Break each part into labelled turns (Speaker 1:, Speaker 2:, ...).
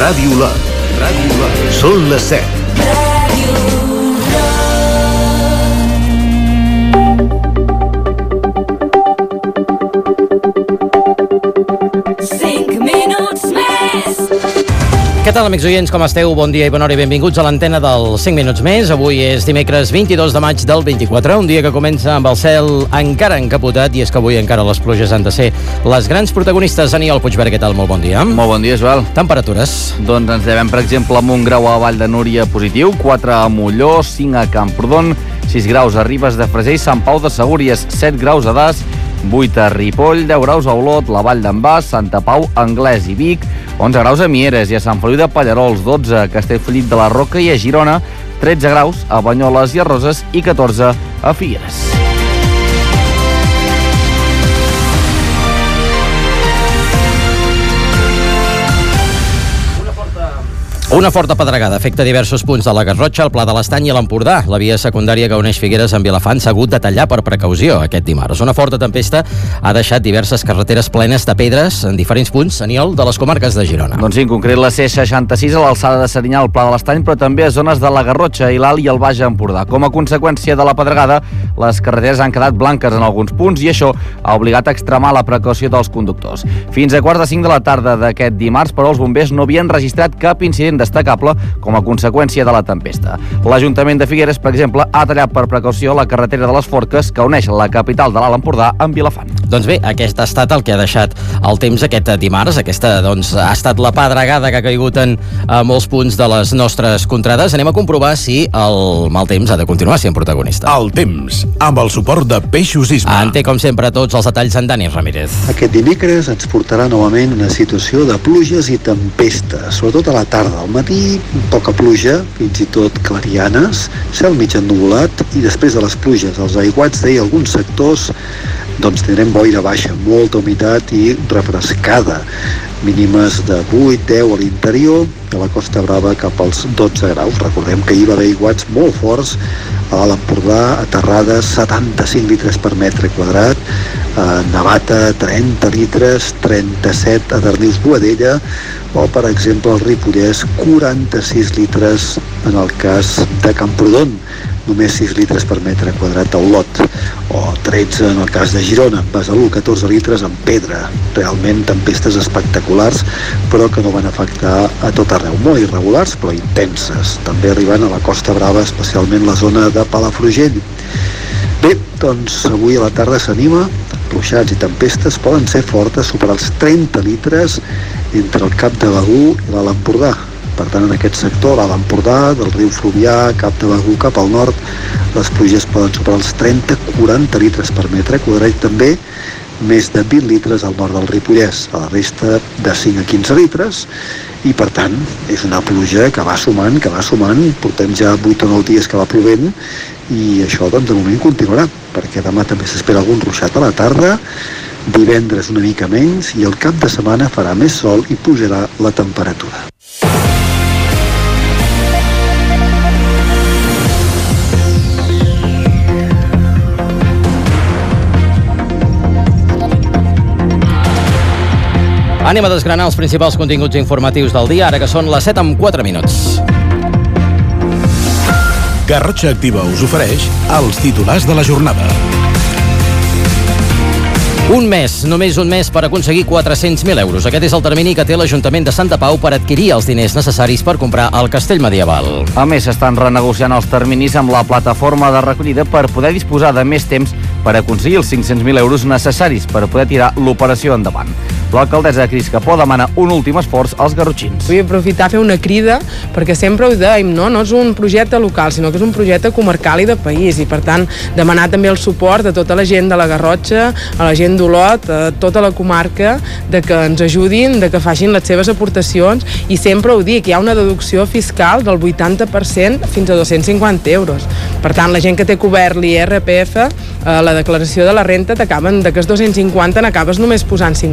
Speaker 1: Ràdio Lot. Són les 7.
Speaker 2: Què tal, amics oients, com esteu? Bon dia i bona hora i benvinguts a l'antena del 5 minuts més. Avui és dimecres 22 de maig del 24, un dia que comença amb el cel encara encapotat, i és que avui encara les pluges han de ser les grans protagonistes. Aniol Puigverd, què tal? Molt bon dia.
Speaker 3: Molt bon dia, Joel.
Speaker 2: Temperatures?
Speaker 3: Doncs ens devem, per exemple, amb un grau a Vall de Núria positiu, 4 a Molló, 5 a Camprodon, 6 graus a Ribes de Freser i Sant Pau de Segúries, 7 graus a Das, 8 a Ripoll, 10 graus a Olot, la Vall d'en Bas, Santa Pau, Anglès i Vic, 11 graus a Mieres i a Sant Feliu de Pallerols, 12 a Castellfollit de la Roca i a Girona, 13 graus a Banyoles i a Roses i 14 a Figueres.
Speaker 2: Una forta pedregada afecta diversos punts de la Garrotxa, el Pla de l'Estany i l'Empordà. La via secundària que uneix Figueres amb Vilafant s'ha hagut de tallar per precaució aquest dimarts. Una forta tempesta ha deixat diverses carreteres plenes de pedres en diferents punts, Aniol, de les comarques de Girona.
Speaker 3: Doncs sí, en concret la C66 a l'alçada de Serinyà, al Pla de l'Estany, però també a zones de la Garrotxa i l'Alt i el Baix Empordà. Com a conseqüència de la pedregada, les carreteres han quedat blanques en alguns punts i això ha obligat a extremar la precaució dels conductors. Fins a 4:05 de la tarda d'aquest dimarts, però els bombers no havien registrat cap incident destacable com a conseqüència de la tempesta. L'Ajuntament de Figueres, per exemple, ha tallat per precaució la carretera de les Forques que uneix la capital de l'Alt Empordà amb Vilafant.
Speaker 2: Doncs bé, aquest ha estat el que ha deixat el temps aquest dimarts. Aquesta ha estat la pedregada que ha caigut en molts punts de les nostres contrades. Anem a comprovar si el mal temps ha de continuar sent protagonista.
Speaker 1: El temps, amb el suport de Peixos Isma.
Speaker 2: En té, com sempre, tots els detalls en Dani Ramírez.
Speaker 4: Aquest dimecres ens portarà novament una situació de pluges i tempestes, sobretot a la tarda. Al matí, poca pluja, fins i tot clarianes, cel mig ennuvolat, i després de les pluges, els aiguats d'ahir alguns sectors, doncs tindrem boira baixa, molta humitat i refrescada, mínimes de 8, 10 a l'interior, a la Costa Brava cap als 12 graus. Recordem que hi va haver aiguats molt forts a l'Alt Empordà, a Terrades 75 litres per metre quadrat, a Navata 30 litres, 37 a Darnius-Boadella, o per exemple al Ripollès 46 litres en el cas de Camprodon, només 6 litres per metre quadrat a Olot, o 13 en el cas de Girona, Besalú 14 litres en Pedra. Realment tempestes espectaculars, però que no van afectar a tot arreu, molt irregulars però intenses, també arribant a la Costa Brava, especialment la zona de Palafrugell. Bé, doncs avui a la tarda s'anima, ruixats i tempestes poden ser fortes, superar els 30 litres entre el Cap de Begur i l'Alt Empordà. Per tant, en aquest sector, l'Alt Empordà, del riu Fluvià, Cap de Begur cap al nord, les pluges poden superar els 30-40 litres per metre quadrat, i també més de 20 litres al nord del Ripollès, a la resta de 5 a 15 litres, i per tant és una pluja que va sumant, portem ja 8 o 9 dies que va plovent, i això doncs de moment continuarà, perquè demà també s'espera algun ruixat a la tarda, divendres una mica menys, i el cap de setmana farà més sol i pujarà la temperatura.
Speaker 2: Anem a desgranar els principals continguts informatius del dia, ara que són les 7:04.
Speaker 1: Garrotxa Activa us ofereix els titulars de la jornada.
Speaker 2: Un mes, només un mes, per aconseguir 400.000 euros. Aquest és el termini que té l'Ajuntament de Santa Pau per adquirir els diners necessaris per comprar el castell medieval.
Speaker 3: A més, s'estan renegociant els terminis amb la plataforma de recollida per poder disposar de més temps per aconseguir els 500.000 euros necessaris per poder tirar l'operació endavant. L'alcaldessa Cris Capó demana un últim esforç als garrotxins.
Speaker 5: Vull aprofitar a fer una crida, perquè sempre ho dèiem, no és un projecte local, sinó que és un projecte comarcal i de país, i per tant demanar també el suport de tota la gent de la Garrotxa, a la gent d'Olot, a tota la comarca, de que ens ajudin, de que facin les seves aportacions, i sempre ho dic, hi ha una deducció fiscal del 80% fins a 250 euros. Per tant, la gent que té cobert l'IRPF, la declaració de la renta t'acaben, d'aquests 250 n'acabes només posant 50,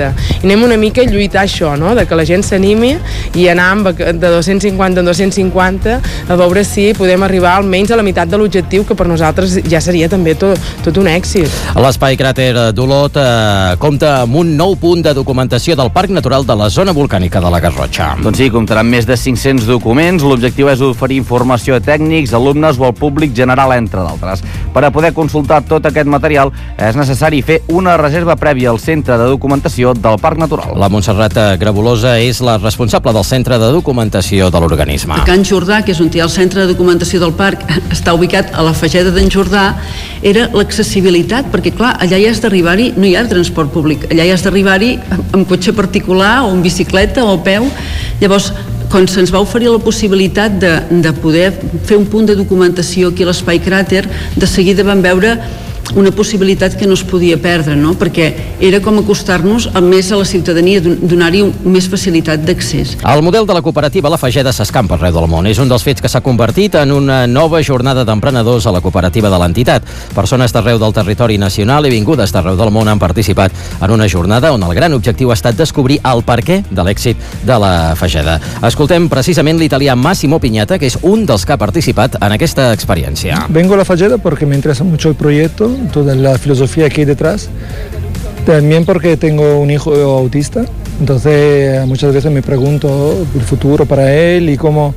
Speaker 5: I anem una mica a lluitar això, no? De que la gent s'animi i anar de 250 en 250 a veure si podem arribar almenys a la meitat de l'objectiu, que per nosaltres ja seria també tot un èxit.
Speaker 2: L'Espai Cràter d'Olot compta amb un nou punt de documentació del Parc Natural de la Zona Volcànica de la Garrotxa.
Speaker 3: Doncs sí, comptarà amb més de 500 documents. L'objectiu és oferir informació a tècnics, alumnes o al públic general, entre d'altres. Per a poder consultar tot aquest material és necessari fer una reserva prèvia al Centre de Documentació del Parc Natural.
Speaker 2: La Montserrat Grabolosa és la responsable del Centre de Documentació de l'organisme.
Speaker 6: A Can Jordà, que és on hi ha el Centre de Documentació del Parc, està ubicat a la Fageda d'en Jordà, era l'accessibilitat, perquè clar, allà hi has d'arribar-hi, no hi ha transport públic, allà hi has d'arribar-hi amb cotxe particular o amb bicicleta o a peu. Llavors, quan se'ns va oferir la possibilitat de poder fer un punt de documentació aquí a l'Espai Cràter, de seguida vam veure una possibilitat que no es podia perdre, no? Perquè era com acostar-nos més a la ciutadania, donar-hi més facilitat d'accés.
Speaker 2: El model de la cooperativa La Fageda s'escampa arreu del món. És un dels fets que s'ha convertit en una nova jornada d'emprenedors a la cooperativa de l'entitat. Persones d'arreu del territori nacional i vingudes d'arreu del món han participat en una jornada on el gran objectiu ha estat descobrir el perquè de l'èxit de la Fageda. Escoltem precisament l'italià Massimo Pignata, que és un dels que ha participat en aquesta experiència.
Speaker 7: Vengo a La Fageda porque me interesa mucho el proyecto, toda la filosofía que hay detrás. También porque tengo un hijo autista, entonces muchas veces me pregunto el futuro para él y cómo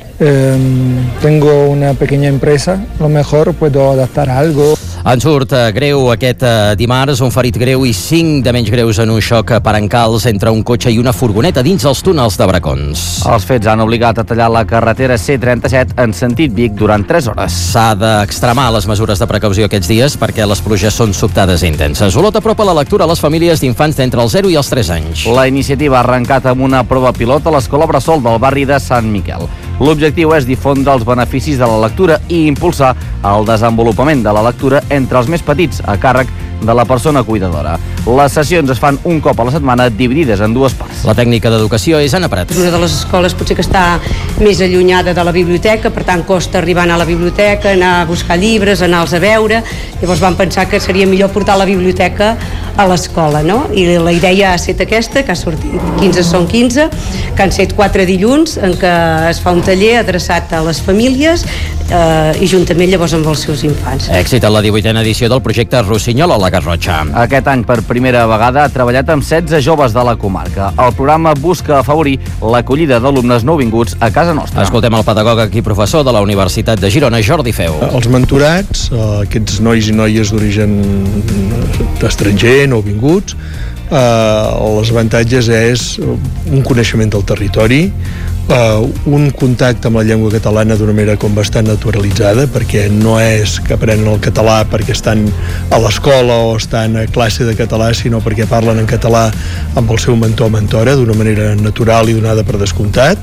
Speaker 7: tengo una pequeña empresa, a lo mejor puedo adaptar algo.
Speaker 2: En surt greu aquest dimarts, un ferit greu i 5 de menys greus en un xoc per encalç entre un cotxe i una furgoneta dins els túnels de Bracons.
Speaker 3: Els fets han obligat a tallar la carretera C-37 en sentit Vic durant 3 hores.
Speaker 2: S'ha d'extremar les mesures de precaució aquests dies perquè les pluges són sobtades i intenses. Olot apropa la lectura a les famílies d'infants d'entre els 0 i els 3 anys.
Speaker 3: La iniciativa ha arrencat amb una prova pilot a l'Escola Bressol del barri de Sant Miquel. L'objectiu és difondre els beneficis de la lectura i impulsar el desenvolupament de la lectura entre els més petits, a càrrec de la persona cuidadora. Les sessions es fan un cop a la setmana, dividides en 2 parts.
Speaker 2: La tècnica d'educació és Anna Prat.
Speaker 8: Una de les escoles potser que està més allunyada de la biblioteca, per tant costa arribar a la biblioteca, anar a buscar llibres, anar-los a veure. Llavors vam pensar que seria millor portar la biblioteca a l'escola, no? I la idea ha estat aquesta, que ha sortit 15 són 15, que han set 4 dilluns en què es fa un taller adreçat a les famílies i juntament llavors amb els seus infants.
Speaker 2: Èxit a la 18a edició del projecte Rossinyol a la Garrotxa.
Speaker 3: Aquest any, per primera vegada, ha treballat amb 16 joves de la comarca. El programa busca afavorir l'acollida d'alumnes nouvinguts a casa nostra.
Speaker 2: Escoltem el pedagog i professor de la Universitat de Girona, Jordi Feu.
Speaker 9: Els mentorats, aquests nois i noies d'origen estranger, nouvinguts, els avantatges és un coneixement del territori, un contacte amb la llengua catalana d'una manera com bastant naturalitzada, perquè no és que aprenen el català perquè estan a l'escola o estan a classe de català, sinó perquè parlen en català amb el seu mentor o mentora d'una manera natural i donada per descomptat.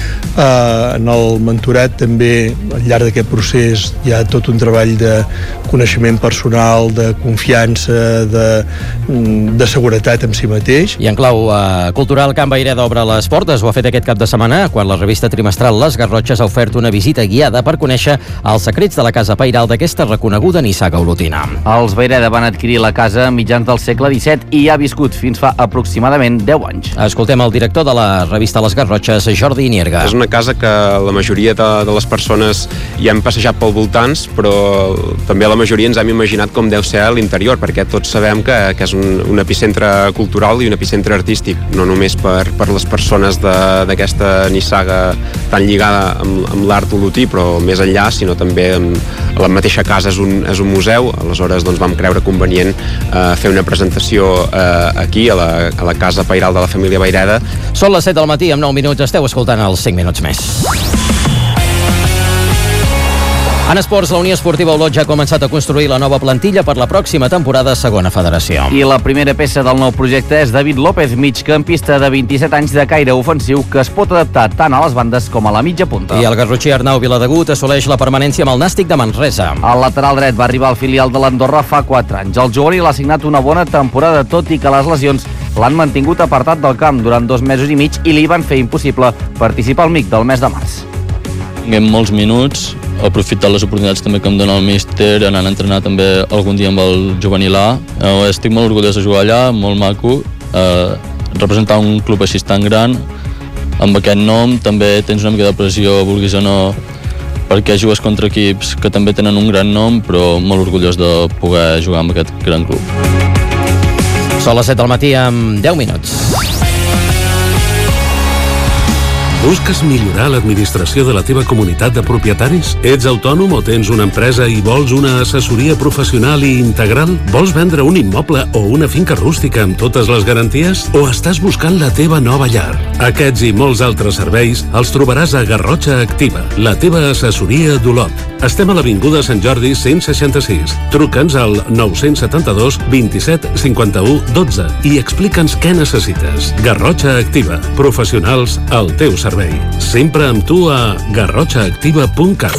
Speaker 9: En el mentorat també, al llarg d'aquest procés, hi ha tot un treball de coneixement personal, de confiança, de seguretat en si mateix.
Speaker 2: I en clau cultural, Can Vayreda obre les portes, ho ha fet aquest cap de setmana, quan la revista trimestral Les Garrotxes ha ofert una visita guiada per conèixer els secrets de la casa pairal d'aquesta reconeguda nissaga olotina.
Speaker 3: Els Vayreda van adquirir la casa a mitjans del segle XVII i ha viscut fins fa aproximadament 10 anys.
Speaker 2: Escoltem el director de la revista Les Garrotxes, Jordi Nierga.
Speaker 10: És una casa que la majoria de les persones hi hem passejat pel voltants, però també la majoria ens hem imaginat com deu ser a l'interior, perquè tots sabem que és un epicentre cultural i un epicentre artístic, no només per les persones d'aquesta nissaga tan lligada amb l'art olotí, però més enllà, sinó també la mateixa casa és un museu. Aleshores doncs, vam creure convenient fer una presentació aquí, a la casa pairal de la família Vayreda.
Speaker 2: Són les 7 del matí, amb 9 minuts, esteu escoltant els 5 minuts més. En esports, la Unió Esportiva Olot ja ha començat a construir la nova plantilla per la pròxima temporada a segona federació.
Speaker 3: I la primera peça del nou projecte és David López, migcampista de 27 anys de caire ofensiu que es pot adaptar tant a les bandes com a la mitja punta.
Speaker 2: I el garrotxí Arnau Viladegut assoleix la permanència amb el Nàstic de Manresa.
Speaker 3: El lateral dret va arribar al filial de l'Andorra fa 4 anys. El jugador l'ha signat una bona temporada, tot i que les lesions l'han mantingut apartat del camp durant 2 mesos i mig i li van fer impossible participar al MIC del mes de març.
Speaker 11: Tinguem molts minuts, aprofitar les oportunitats també que em dona el míster, anant a entrenar també algun dia amb el juvenil A. Estic molt orgullós de jugar allà, molt maco, representar un club així tan gran, amb aquest nom també tens una mica de pressió, vulguis o no, perquè jugues contra equips que també tenen un gran nom, però molt orgullós de poder jugar amb aquest gran club.
Speaker 2: Són les 7 del matí amb 10 minuts.
Speaker 12: Busques millorar l'administració de la teva comunitat de propietaris? Ets autònom o tens una empresa i vols una assessoria professional i integral? Vols vendre un immoble o una finca rústica amb totes les garanties? O estàs buscant la teva nova llar? Aquests i molts altres serveis els trobaràs a Garrotxa Activa, la teva assessoria d'Olot. Estem a l'Avinguda Sant Jordi 166. Truca'ns al 972 27 51 12 i explica'ns què necessites. Garrotxa Activa, professionals al teu servei. Sempre amb tu a garrotxaactiva.cat.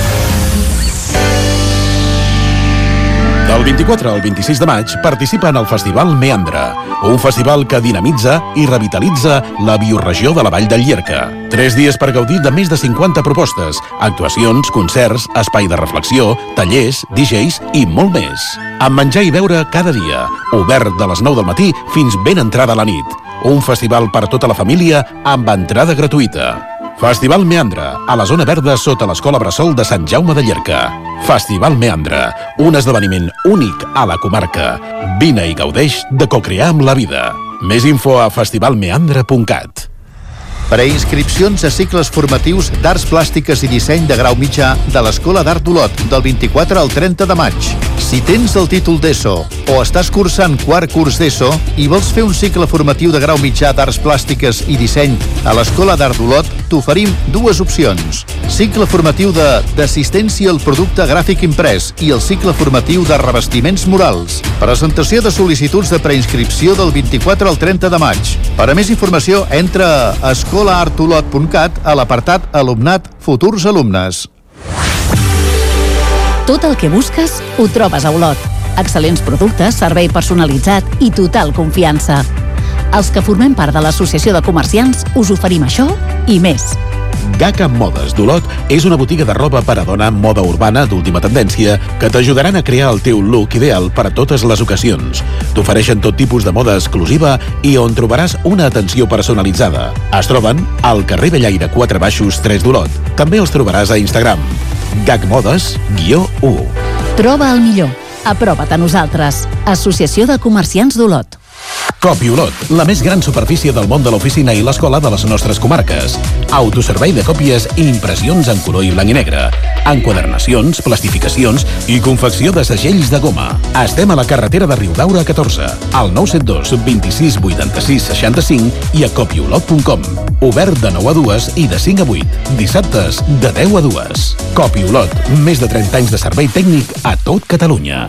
Speaker 1: Del 24 al 26 de maig participa en el Festival Meandra, un festival que dinamitza i revitalitza la bioregió de la Vall del Llierca. 3 dies per gaudir de més de 50 propostes, actuacions, concerts, espai de reflexió, tallers, DJs i molt més. Amb menjar i beure cada dia, obert de les 9 del matí fins ben entrada la nit. Un festival per tota la família amb entrada gratuïta. Festival Meandra, a la zona verda sota l'Escola Bressol de Sant Jaume de Llierca. Festival Meandra, un esdeveniment únic a la comarca. Vine i gaudeix de cocrear amb la vida. Més info a festivalmeandra.cat.
Speaker 13: Preinscripcions a cicles formatius d'Arts Plàstiques i Disseny de grau mitjà de l'Escola d'Art d'Olot, del 24 al 30 de maig. Si tens el títol d'ESO o estàs cursant quart curs d'ESO i vols fer un cicle formatiu de grau mitjà d'Arts Plàstiques i Disseny a l'Escola d'Art d'Olot, t'oferim 2 opcions. Cicle formatiu d'assistència al producte gràfic imprès i el cicle formatiu de revestiments murals. Presentació de sol·licituds de preinscripció del 24 al 30 de maig. Per a més informació, entra a escolaartolot.cat a l'apartat Alumnat Futurs Alumnes.
Speaker 14: Tot el que busques ho trobes a Olot. Excel·lents productes, servei personalitzat i total confiança. Els que formem part de l'Associació de Comerciants us oferim això i més.
Speaker 1: Gaca Modes d'Olot és una botiga de roba per a dona amb moda urbana d'última tendència que t'ajudaran a crear el teu look ideal per a totes les ocasions. T'ofereixen tot tipus de moda exclusiva i on trobaràs una atenció personalitzada. Es troben al carrer Bellaire 4 Baixos 3 d'Olot. També els trobaràs a Instagram. gacmodes_u.
Speaker 14: Troba el millor. Aprova't a nosaltres. Associació de Comerciants d'Olot.
Speaker 1: Copi Olot, la més gran superfície del món de l'oficina i l'escola de les nostres comarques. Autoservei de còpies i impressions en color i blanc i negre. Enquadernacions, plastificacions i confecció de segells de goma. Estem a la carretera de Riudaura 14, al 972 26 86 65 i a copiolot.com. Obert de 9 a 2 i de 5 a 8. Dissabtes de 10 a 2. Copi Olot, més de 30 anys de servei tècnic a tot Catalunya.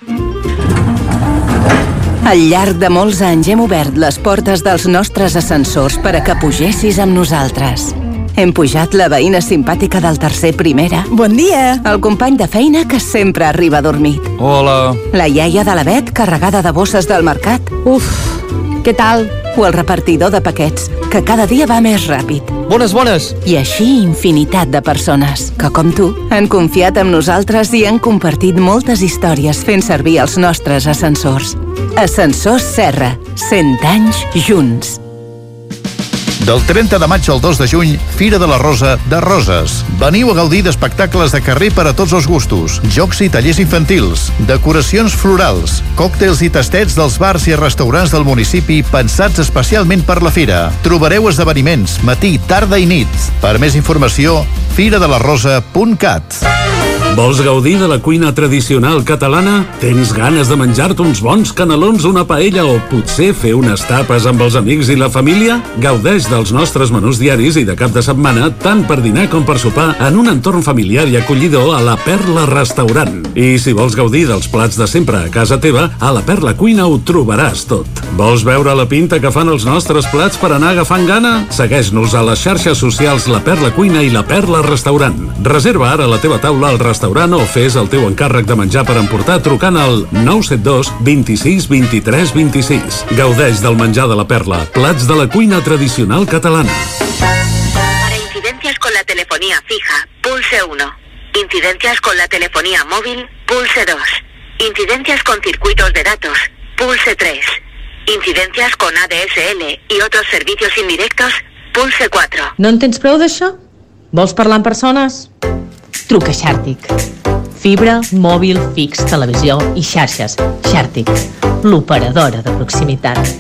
Speaker 15: Al llarg de molts anys hem obert les portes dels nostres ascensors per a que pugessis amb nosaltres. Hem pujat la veïna simpàtica del tercer primera. Bon dia! El company de feina que sempre arriba dormit.
Speaker 3: Hola!
Speaker 15: La iaia de la Bet carregada de bosses del mercat. Uf, què tal? O el repartidor de paquets, que cada dia va més ràpid.
Speaker 3: Bones!
Speaker 15: I així infinitat de persones que, com tu, han confiat en nosaltres i han compartit moltes històries fent servir els nostres ascensors. Ascensors Serra, 100 anys junts.
Speaker 13: Del 30 de maig al 2 de juny, Fira de la Rosa de Roses. Veniu a gaudir d'espectacles de carrer per a tots els gustos, jocs i tallers infantils, decoracions florals, còctels i tastets dels bars i restaurants del municipi pensats especialment per la fira. Trobareu esdeveniments matí, tarda i nit. Per més informació, firadelarosa.cat.
Speaker 12: Vols gaudir de la cuina tradicional catalana? Tens ganes de menjar-te uns bons canelons, una paella o potser fer unes tapes amb els amics i la família? Gaudeix dels nostres menús diaris i de cap de setmana, tant per dinar com per sopar, en un entorn familiar i acollidor a la Perla Restaurant. I si vols gaudir dels plats de sempre a casa teva, a la Perla Cuina ho trobaràs tot. Vols veure la pinta que fan els nostres plats per anar agafant gana? Segueix-nos a les xarxes socials La Perla Cuina i La Perla Restaurant. Reserva ara la teva taula al restaurant o fes el teu encàrrec de menjar per emportar trucant al 972 26 23 26. Gaudeix del menjar de la Perla, plats de la cuina tradicional catalana.
Speaker 16: Para incidencias con la telefonía fija, pulse 1. Incidencias con la telefonía móvil, pulse 2. Incidencias con circuitos de datos, pulse 3. Incidencias con ADSL y otros servicios indirectos, pulse 4.
Speaker 17: No en tens prou d'això? Vols parlar amb persones? Truca Xàrtic. Fibra, mòbil, fix, televisió i xarxes. Xàrtic, l'operadora de proximitat.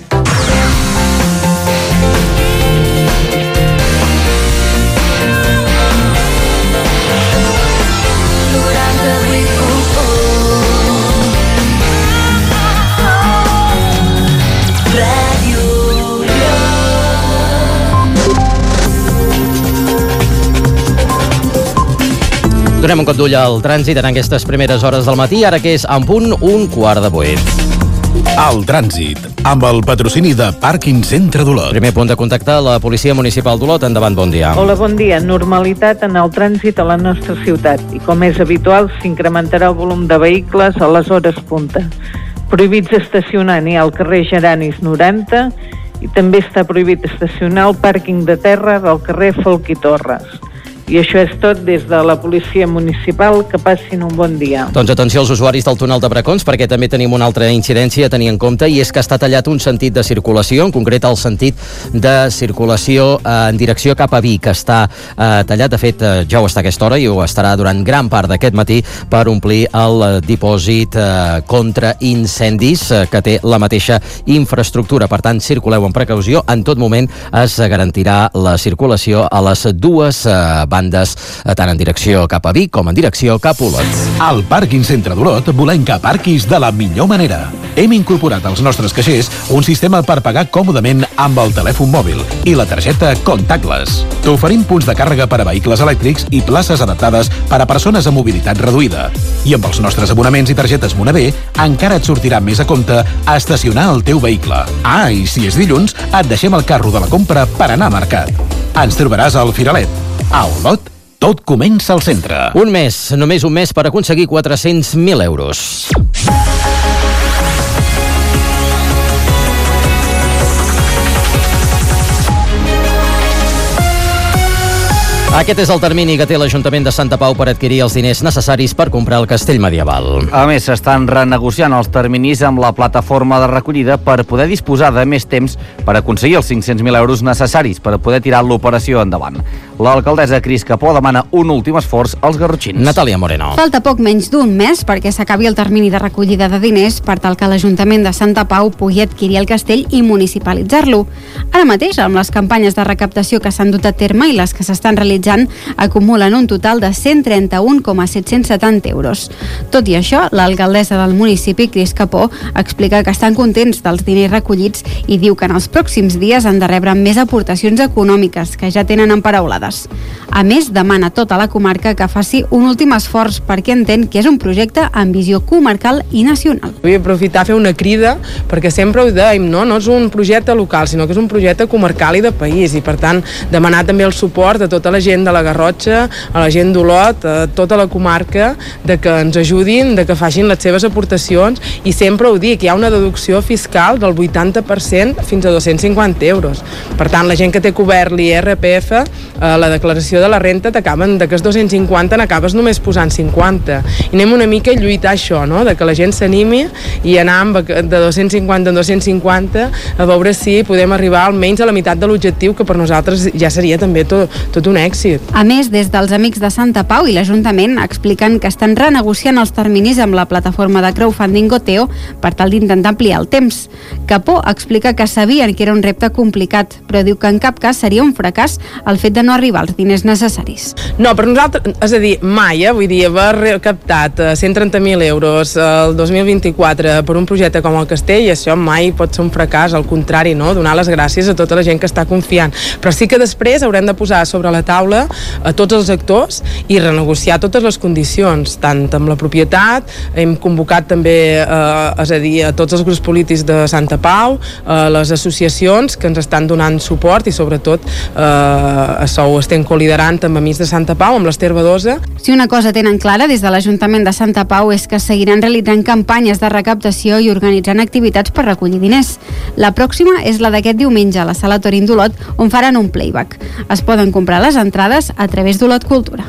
Speaker 2: Donem un cop d'ull al trànsit en aquestes primeres hores del matí, ara que és en punt 7:15.
Speaker 1: El trànsit, amb el patrocini de Pàrquing Centre d'Olot.
Speaker 2: Primer punt de contacte, la Policia Municipal d'Olot. Endavant, bon dia.
Speaker 18: Hola, bon dia. Normalitat en el trànsit a la nostra ciutat i, com és habitual, s'incrementarà el volum de vehicles a les hores punta. Prohibits estacionar n'hi ha al carrer Geranis 90 i també està prohibit estacionar al pàrquing de terra del carrer Folch i Torres. I això és tot des de la Policia Municipal. Que passin un bon dia.
Speaker 2: Doncs atenció als usuaris del túnel de Bracons, perquè també tenim una altra incidència a tenir en compte, i és que està tallat un sentit de circulació, en concret el sentit de circulació en direcció cap a Vic, que està tallat. De fet, ja ho està a aquesta hora i ho estarà durant gran part d'aquest matí per omplir el dipòsit contra incendis que té la mateixa infraestructura. Per tant, circuleu amb precaució. En tot moment es garantirà la circulació a les dues bandes, tant en direcció cap a Vic com en direcció cap a Olot.
Speaker 1: Al Pàrquing Centre d'Olot volem que aparquis de la millor manera. Hem incorporat als nostres caixers un sistema per pagar còmodament amb el telèfon mòbil i la targeta contactless. T'oferim punts de càrrega per a vehicles elèctrics i places adaptades per a persones amb mobilitat reduïda. I amb els nostres abonaments i targetes Moneder encara et sortirà més a compte estacionar el teu vehicle. I si és dilluns, et deixem el carro de la compra per anar a mercat. Ens trobaràs al Firalet. A Olot, tot comença al centre.
Speaker 2: Un mes, només un mes per aconseguir 400.000 euros. Aquest és el termini que té l'Ajuntament de Santa Pau per adquirir els diners necessaris per comprar el castell medieval.
Speaker 3: A més, s'estan renegociant els terminis amb la plataforma de recollida per poder disposar de més temps per aconseguir els 500.000 euros necessaris per poder tirar l'operació endavant. L'alcaldessa Cris Capó demana un últim esforç als garrotxins.
Speaker 2: Natàlia Moreno.
Speaker 19: Falta poc menys d'un mes perquè s'acabi el termini de recollida de diners per tal que l'Ajuntament de Santa Pau pugui adquirir el castell i municipalitzar-lo. Ara mateix, amb les campanyes de recaptació que s'han dut a terme i les que s'estan realitzant, acumulen un total de 131,770 euros. Tot i això, l'alcaldessa del municipi, Cris Capó, explica que estan contents dels diners recollits i diu que en els pròxims dies han de rebre més aportacions econòmiques que ja tenen emparaulades. A més, demana a tota la comarca que faci un últim esforç perquè entén que és un projecte amb visió comarcal i nacional.
Speaker 5: Vull aprofitar a fer una crida perquè sempre ho dèiem, no és un projecte local, sinó que és un projecte comarcal i de país, i per tant demanar també el suport a tota la gent de la Garrotxa, a la gent d'Olot, a tota la comarca, de que ens ajudin, de que facin les seves aportacions, i sempre ho dic, hi ha una deducció fiscal del 80% fins a 250 euros. Per tant, la gent que té cobert l'IRPF, la declaració de la renta t'acaben d'aquests 250 n'acabes només posant 50. I anem una mica a lluitar això, no? De que la gent s'animi i anar de 250 en 250 a veure si podem arribar almenys a la meitat de l'objectiu, que per nosaltres ja seria també tot un èxit.
Speaker 19: A més, des dels Amics de Santa Pau i l'Ajuntament expliquen que estan renegociant els terminis amb la plataforma de crowdfunding Goteo per tal d'intentar ampliar el temps. Capó explica que sabien que era un repte complicat, però diu que en cap cas seria un fracàs el fet de no arribar als diners necessaris.
Speaker 5: No, per nosaltres, és a dir, mai, vull dir, haver recaptat 130.000 euros el 2024 per un projecte com el Castell, això mai pot ser un fracàs, al contrari, no? Donar les gràcies a tota la gent que està confiant. Però sí que després haurem de posar sobre la taula a tots els actors i renegociar totes les condicions, tant amb la propietat, hem convocat també és a dir, a tots els grups polítics de Santa Pau, les associacions que ens estan donant suport, i sobretot això ho estem coliderant amb Amics de Santa Pau, amb l'Ester Badosa.
Speaker 19: Si una cosa tenen clara des de l'Ajuntament de Santa Pau és que seguiran realitzant campanyes de recaptació i organitzant activitats per recollir diners. La pròxima és la d'aquest diumenge a la Sala Torín d'Olot, on faran un playback. Es poden comprar les entrades a través d'Olot Cultura.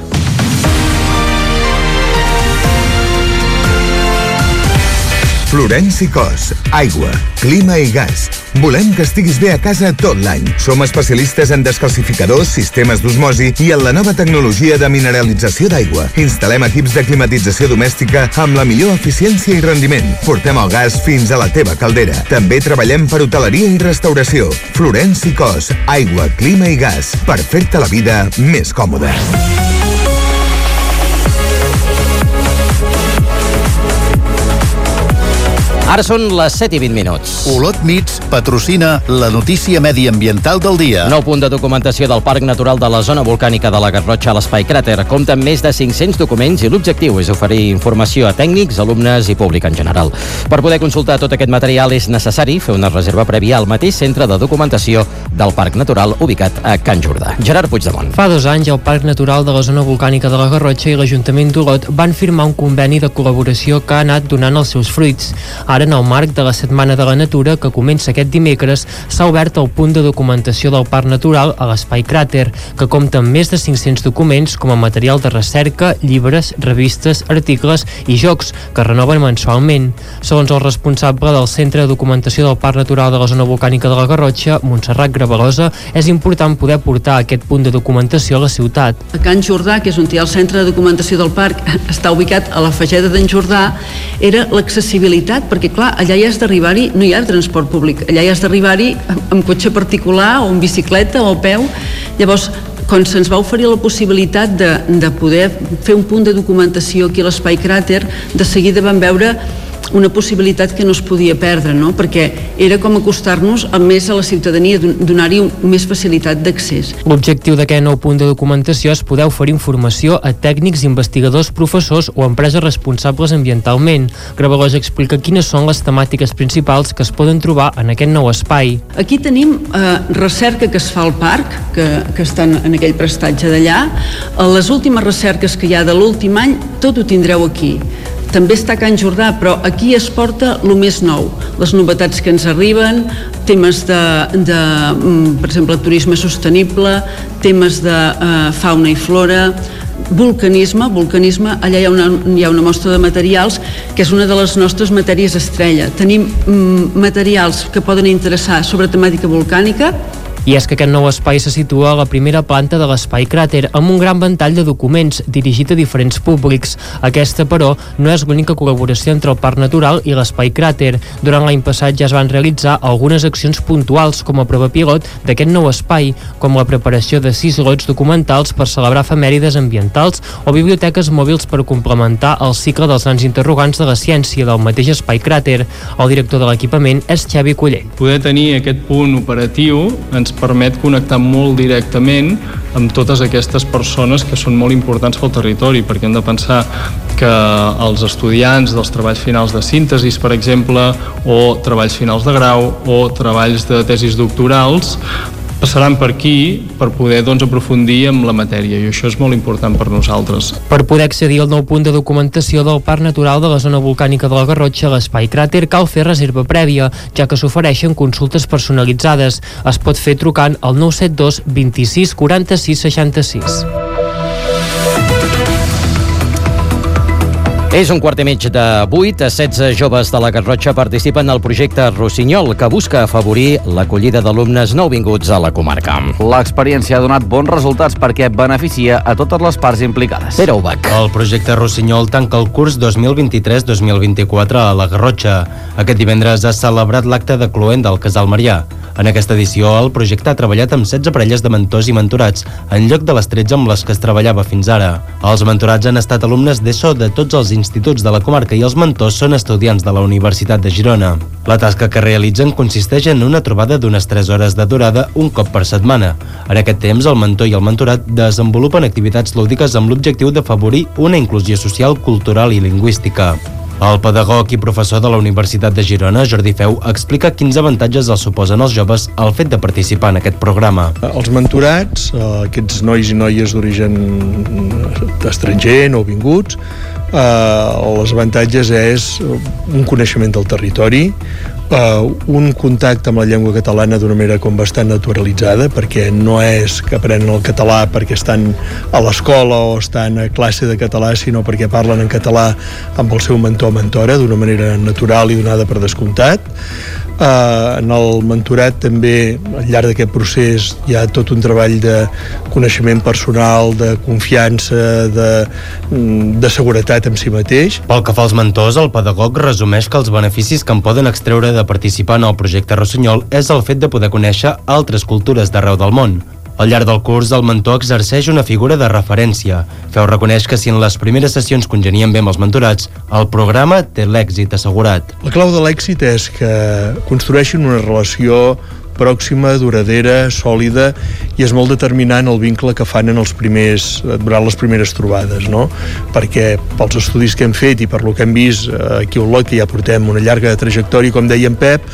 Speaker 20: Florenci Cos, aigua, clima i gas. Volem que estiguis bé a casa tot l'any. Som especialistes en descalcificadors, sistemes d'osmosi i en la nova tecnologia de mineralització d'aigua. Instal·lem equips de climatització domèstica amb la millor eficiència i rendiment. Portem el gas fins a la teva caldera. També treballem per hoteleria i restauració. Florenci Cos, aigua, clima i gas, per fer-te la vida més còmoda.
Speaker 2: Ara són les 7:20.
Speaker 13: Olot Meats patrocina la notícia mediambiental del dia.
Speaker 2: Nou punt de documentació del Parc Natural de la Zona Volcànica de la Garrotxa a l'Espai Cràter. Compta amb més de 500 documents i l'objectiu és oferir informació a tècnics, alumnes i públic en general. Per poder consultar tot aquest material és necessari fer una reserva prèvia al mateix centre de documentació del Parc Natural ubicat a Can Jordà. Gerard Puigdemont.
Speaker 21: Fa 2 anys el Parc Natural de la Zona Volcànica de la Garrotxa i l'Ajuntament d'Olot van firmar un conveni de col·laboració que ha anat donant els seus fruits. Ara, en el marc de la Setmana de la Natura, que comença aquest dimecres, s'ha obert el punt de documentació del Parc Natural a l'Espai Cràter, que compta amb més de 500 documents com a material de recerca, llibres, revistes, articles i jocs, que renoven mensualment. Segons el responsable del Centre de Documentació del Parc Natural de la Zona Volcànica de la Garrotxa, Montserrat Gravalosa, és important poder portar aquest punt de documentació a la ciutat.
Speaker 6: A Can Jordà, que és on hi ha el Centre de Documentació del Parc, està ubicat a la Fageda d'en Jordà, era l'accessibilitat, perquè clar, allà hi has d'arribar-hi, no hi ha transport públic, allà hi has d'arribar-hi amb cotxe particular o en bicicleta o a peu. Llavors, quan se'ns va oferir la possibilitat de poder fer un punt de documentació aquí a l'Espai Cràter, de seguida vam veure una possibilitat que no es podia perdre, no? Perquè era com acostar-nos més a la ciutadania, donar-hi més facilitat d'accés.
Speaker 21: L'objectiu d'aquest nou punt de documentació és poder oferir informació a tècnics, investigadors, professors o empreses responsables ambientalment. Gravalosa explica quines són les temàtiques principals que es poden trobar en aquest nou espai.
Speaker 6: Aquí tenim recerca que es fa al parc, que estan en aquell prestatge d'allà. Les últimes recerques que hi ha de l'últim any, tot ho tindreu aquí. També està a Can Jordà, però aquí es porta el més nou, les novetats que ens arriben, temes per exemple, turisme sostenible, temes de fauna i flora, vulcanisme, allà hi ha una mostra de materials que és una de les nostres matèries estrella. Tenim materials que poden interessar sobre temàtica volcànica.
Speaker 21: I és que aquest nou espai se situa a la primera planta de l'Espai Cràter, amb un gran ventall de documents dirigit a diferents públics. Aquesta, però, no és l'única col·laboració entre el Parc Natural i l'Espai Cràter. Durant l'any passat ja es van realitzar algunes accions puntuals com a prova pilot d'aquest nou espai, com la preparació de 6 lots documentals per celebrar efemèrides ambientals o biblioteques mòbils per complementar el cicle dels nans interrogants de la ciència del mateix Espai Cràter. El director de l'equipament és Xavi Collell.
Speaker 22: Poder tenir aquest punt operatiu ens permet connectar molt directament amb totes aquestes persones que són molt importants pel territori, perquè hem de pensar que els estudiants dels treballs finals de síntesis, per exemple, o treballs finals de grau o treballs de tesis doctorals passaran per aquí per poder aprofundir en la matèria, i això és molt important per nosaltres.
Speaker 21: Per poder accedir al nou punt de documentació del Parc Natural de la Zona Volcànica de la Garrotxa a l'Espai Cràter cal fer reserva prèvia, ja que s'ofereixen consultes personalitzades. Es pot fer trucant al 972 26 46 66.
Speaker 2: És 7:15. 16 joves de la Garrotxa participen al projecte Rossinyol, que busca afavorir l'acollida d'alumnes nouvinguts a la comarca.
Speaker 3: L'experiència ha donat bons resultats perquè beneficia a totes les parts implicades.
Speaker 2: Pere Ubach.
Speaker 23: El projecte Rossinyol tanca el curs 2023-2024 a la Garrotxa. Aquest divendres ha celebrat l'acte de cloent del Casal Marià. En aquesta edició, el projecte ha treballat amb 16 parelles de mentors i mentorats, en lloc de les 13 amb les que es treballava fins ara. Els mentorats han estat alumnes d'ESO de tots els instituts de la comarca i els mentors són estudiants de la Universitat de Girona. La tasca que realitzen consisteix en una trobada d'unes 3 hores de durada un cop per setmana. En aquest temps, el mentor i el mentorat desenvolupen activitats lúdiques amb l'objectiu d'afavorir una inclusió social, cultural i lingüística. El pedagog i professor de la Universitat de Girona, Jordi Feu, explica quins avantatges els suposen als joves el fet de participar en aquest programa.
Speaker 9: Els mentorats, aquests nois i noies d'origen estranger, nouvinguts, els avantatges és un coneixement del territori, un contacte amb la llengua catalana d'una manera com bastant naturalitzada, perquè no és que aprenen el català perquè estan a l'escola o estan a classe de català, sinó perquè parlen en català amb el seu mentor o mentora d'una manera natural i donada per descomptat. En el mentorat també, al llarg d'aquest procés, hi ha tot un treball de coneixement personal, de confiança, de seguretat en si mateix.
Speaker 23: Pel que fa als mentors, el pedagog resumeix que els beneficis que en poden extreure de participar en el projecte Rossinyol és el fet de poder conèixer altres cultures d'arreu del món. Al llarg del curs, el mentor exerceix una figura de referència. Feu reconeix que si en les primeres sessions congenien bé amb els mentorats, el programa té l'èxit assegurat.
Speaker 9: La clau de l'èxit és que construeixin una relació pròxima, duradera, sòlida, i és molt determinant el vincle que fan durant les primeres trobades, no? Perquè pels estudis que hem fet i per lo que hem vist aquí a Olot, que ja portem una llarga trajectòria, com deia en Pep,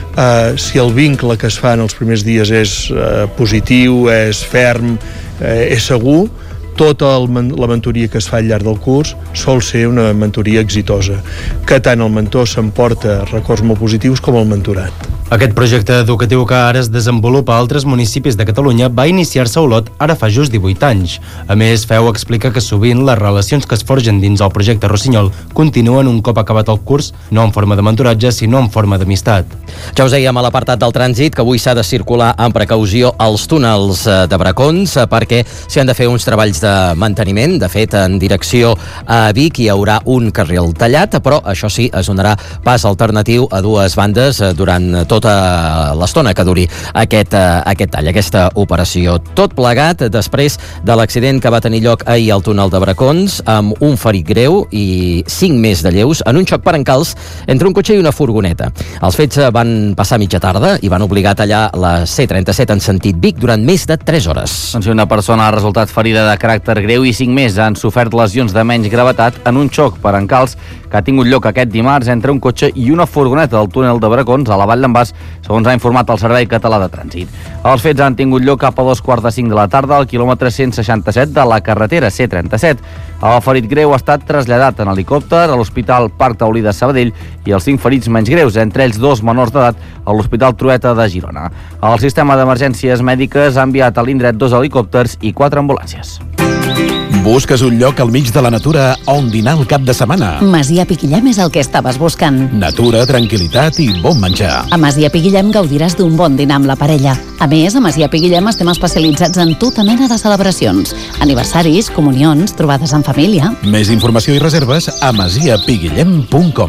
Speaker 9: si el vincle que es fa en els primers dies és positiu, és ferm, és segur, tota la mentoria que es fa al llarg del curs sol ser una mentoria exitosa, que tant el mentor s'emporta records molt positius com el mentorat.
Speaker 23: Aquest projecte educatiu, que ara es desenvolupa a altres municipis de Catalunya, va iniciar-se a Olot ara fa just 18 anys. A més, Feu explica que sovint les relacions que es forgen dins el projecte Rossinyol continuen un cop acabat el curs, no en forma de mentoratge, sinó en forma d'amistat.
Speaker 2: Ja us dèiem a l'apartat del trànsit que avui s'ha de circular amb precaució als túnels de Bracons perquè s'hi han de fer uns treballs de manteniment. De fet, en direcció a Vic hi haurà un carril tallat, però això sí, es donarà pas alternatiu a dues bandes durant tota l'estona que duri aquest tall, aquesta operació. Tot plegat després de l'accident que va tenir lloc ahir al túnel de Bracons, amb un ferit greu i 5 més de lleus en un xoc per encalç entre un cotxe i una furgoneta. Els fets van passar mitja tarda i van obligar a tallar la C-37 en sentit Vic durant més de 3 hores.
Speaker 3: Doncs una persona ha resultat ferida de caràcter greu i 5 més han sofert lesions de menys gravetat en un xoc per encalç que ha tingut lloc aquest dimarts entre un cotxe i una furgoneta del túnel de Bracons a la Vall d'en Bas, segons ha informat el Servei Català de Trànsit. Els fets han tingut lloc cap a 2:45 de la tarda al quilòmetre 167 de la carretera C-37. El ferit greu ha estat traslladat en helicòpter a l'Hospital Parc Taulí de Sabadell i els 5 ferits menys greus, entre ells 2 menors d'edat, a l'Hospital Trueta de Girona. El sistema d'emergències mèdiques ha enviat a l'indret 2 helicòpters i 4 ambulàncies.
Speaker 1: Busques un lloc al mig de la natura on dinar el cap de setmana?
Speaker 14: Masia Piquillem és el que estaves buscant.
Speaker 1: Natura, tranquil·litat i bon menjar.
Speaker 14: A Masia Piquillem gaudiràs d'un bon dinar amb la parella. A més, a Masia Piquillem estem especialitzats en tota mena de celebracions. Aniversaris, comunions, trobades en família.
Speaker 1: Més informació i reserves a masiapiguillem.com.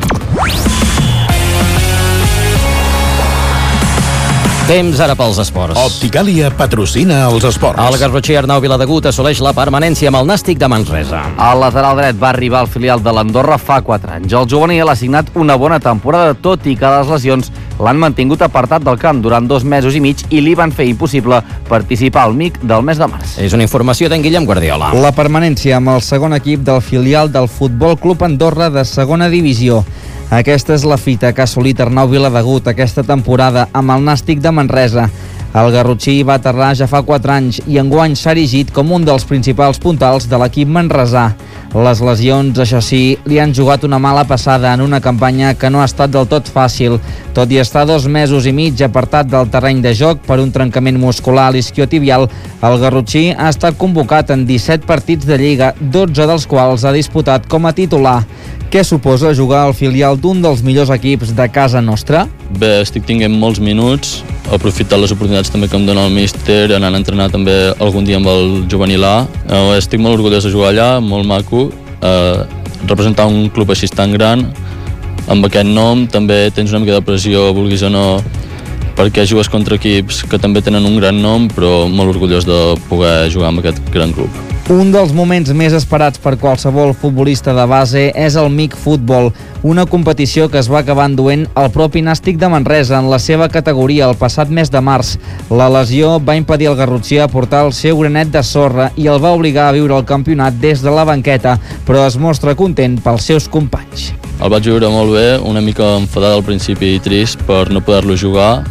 Speaker 2: Temps ara pels esports.
Speaker 1: Opticàlia patrocina els esports.
Speaker 2: El garrotxer Arnau Viladegut assoleix la permanència amb el Nàstic de Manresa.
Speaker 3: El lateral dret va arribar al filial de l'Andorra fa 4 anys. El juvenil ha signat una bona temporada, tot i que les lesions l'han mantingut apartat del camp durant 2 mesos i mig i li van fer impossible participar al MIC del mes de març.
Speaker 2: És una informació d'en Guillem Guardiola.
Speaker 4: La permanència amb el segon equip del filial del Futbol Club Andorra de segona divisió. Aquesta és la fita que ha assolit Arnau Viladegut aquesta temporada amb el Nàstic de Manresa. El garrotxí va aterrar ja fa 4 anys i enguany s'ha erigit com un dels principals puntals de l'equip manresà. Les lesions, això sí, li han jugat una mala passada en una campanya que no ha estat del tot fàcil. Tot i estar 2 mesos i mig apartat del terreny de joc per un trencament muscular a l'isquiotibial, el garrotxí ha estat convocat en 17 partits de Lliga, 12 dels quals ha disputat com a titular. Què suposa jugar al filial d'un dels millors equips de casa nostra?
Speaker 11: Bé, estic tinguent molts minuts, aprofitant les oportunitats també que em dona el míster, anant a entrenar també algun dia amb el juvenil A. Estic molt orgullós de jugar allà, molt maco. Representar un club així tan gran, amb aquest nom, també tens una mica de pressió, vulguis o no, perquè jugues contra equips que també tenen un gran nom, però molt orgullós de poder jugar amb aquest gran club.
Speaker 4: Un dels moments més esperats per qualsevol futbolista de base és el MIC Futbol, una competició que es va acabar enduent el propi Nàstic de Manresa en la seva categoria el passat mes de març. La lesió va impedir al garrotxí portar el seu granet de sorra i el va obligar a viure el campionat des de la banqueta, però es mostra content pels seus companys.
Speaker 11: El vaig viure molt bé, una mica enfadat al principi i trist per no poder-lo jugar,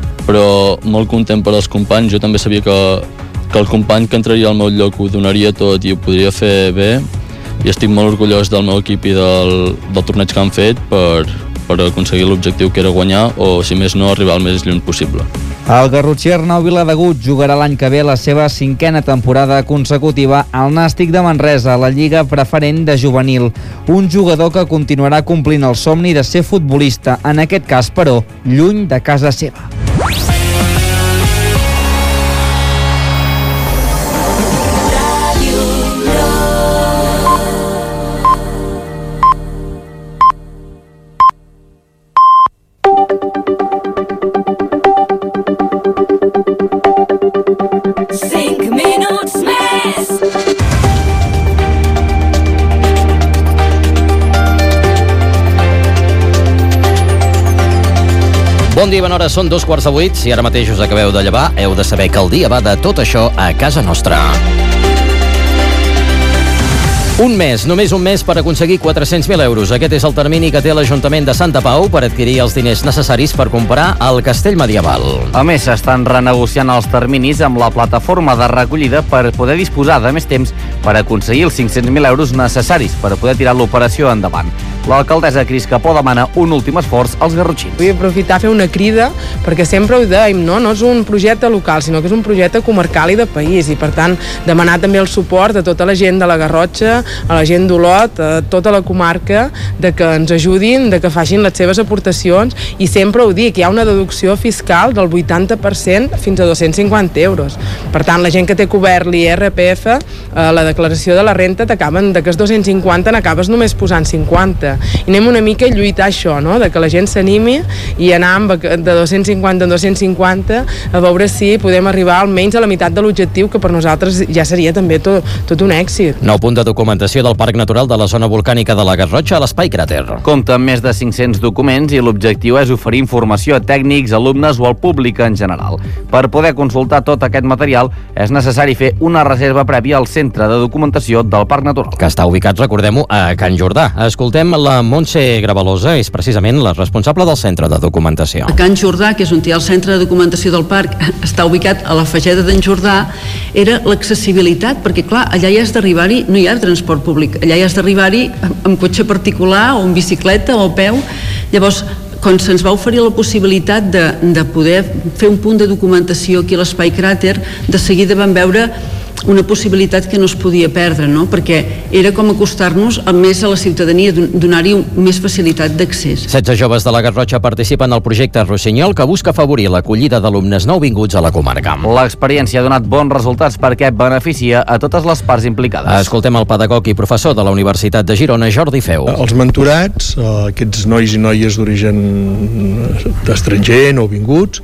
Speaker 11: però molt content per als companys. Jo també sabia que el company que entraria al meu lloc ho donaria tot i ho podria fer bé, i estic molt orgullós del meu equip i del torneig que han fet per aconseguir l'objectiu que era guanyar o, si més no, arribar al més lluny possible.
Speaker 4: El garrotxer Arnau Viladegut jugarà l'any que ve la seva 5a temporada consecutiva al Nàstic de Manresa, a la Lliga Preferent de Juvenil. Un jugador que continuarà complint el somni de ser futbolista, en aquest cas, però, lluny de casa seva.
Speaker 2: Bon dia, bona hora, són 7:15. Si ara mateix us acabeu de llevar, heu de saber que el dia va de tot això a casa nostra. Un mes, només un mes per aconseguir 400.000 euros. Aquest és el termini que té l'Ajuntament de Santa Pau per adquirir els diners necessaris per comprar el castell medieval.
Speaker 3: A més, s'estan renegociant els terminis amb la plataforma de recollida per poder disposar de més temps per aconseguir els 500.000 euros necessaris per poder tirar l'operació endavant. L'alcaldessa Cris Capó demana un últim esforç als garrotxins.
Speaker 5: Vull aprofitar a fer una crida, perquè sempre ho dèiem, no és un projecte local, sinó que és un projecte comarcal i de país, i per tant demanar també el suport de tota la gent de la Garrotxa, a la gent d'Olot, a tota la comarca, de que ens ajudin, de que facin les seves aportacions, i sempre ho dic, hi ha una deducció fiscal del 80% fins a 250 euros. Per tant, la gent que té cobert l'IRPF, la declaració de la renta, t'acaben d'aquests 250 n'acabes només posant 50. I anem una mica a lluitar això, no? De que la gent s'animi i anar de 250 en 250 a veure si podem arribar almenys a la meitat de l'objectiu, que per nosaltres ja seria també tot un èxit.
Speaker 2: Nou punt de documentació del Parc Natural de la zona volcànica de la Garrotxa a l'Espai Cràter.
Speaker 3: Compta amb més de 500 documents i l'objectiu és oferir informació a tècnics, alumnes o al públic en general. Per poder consultar tot aquest material és necessari fer una reserva prèvia al Centre de Documentació del Parc Natural,
Speaker 2: que està ubicat, recordem-ho, a Can Jordà. Escoltem la Montse Gravalosa, és precisament la responsable del Centre de Documentació.
Speaker 6: A Can Jordà, que és on hi ha el Centre de Documentació del Parc, està ubicat a la Fageda d'en Jordà, era l'accessibilitat, perquè clar, allà hi has d'arribar-hi, no hi ha transport públic, allà hi has d'arribar-hi amb cotxe particular o amb bicicleta o a peu. Llavors, quan se'ns va oferir la possibilitat de poder fer un punt de documentació aquí a l'Espai Cràter, de seguida vam veure una possibilitat que no es podia perdre, no? Perquè era com acostar-nos més a la ciutadania, donar-hi més facilitat d'accés.
Speaker 2: 16 joves de la Garrotxa participen al projecte Rossinyol, que busca afavorir l'acollida d'alumnes nouvinguts a la comarca.
Speaker 3: L'experiència ha donat bons resultats perquè beneficia a totes les parts implicades.
Speaker 2: Escoltem el pedagog i professor de la Universitat de Girona, Jordi Feu.
Speaker 9: Els mentorats, aquests nois i noies d'origen estranger, nouvinguts,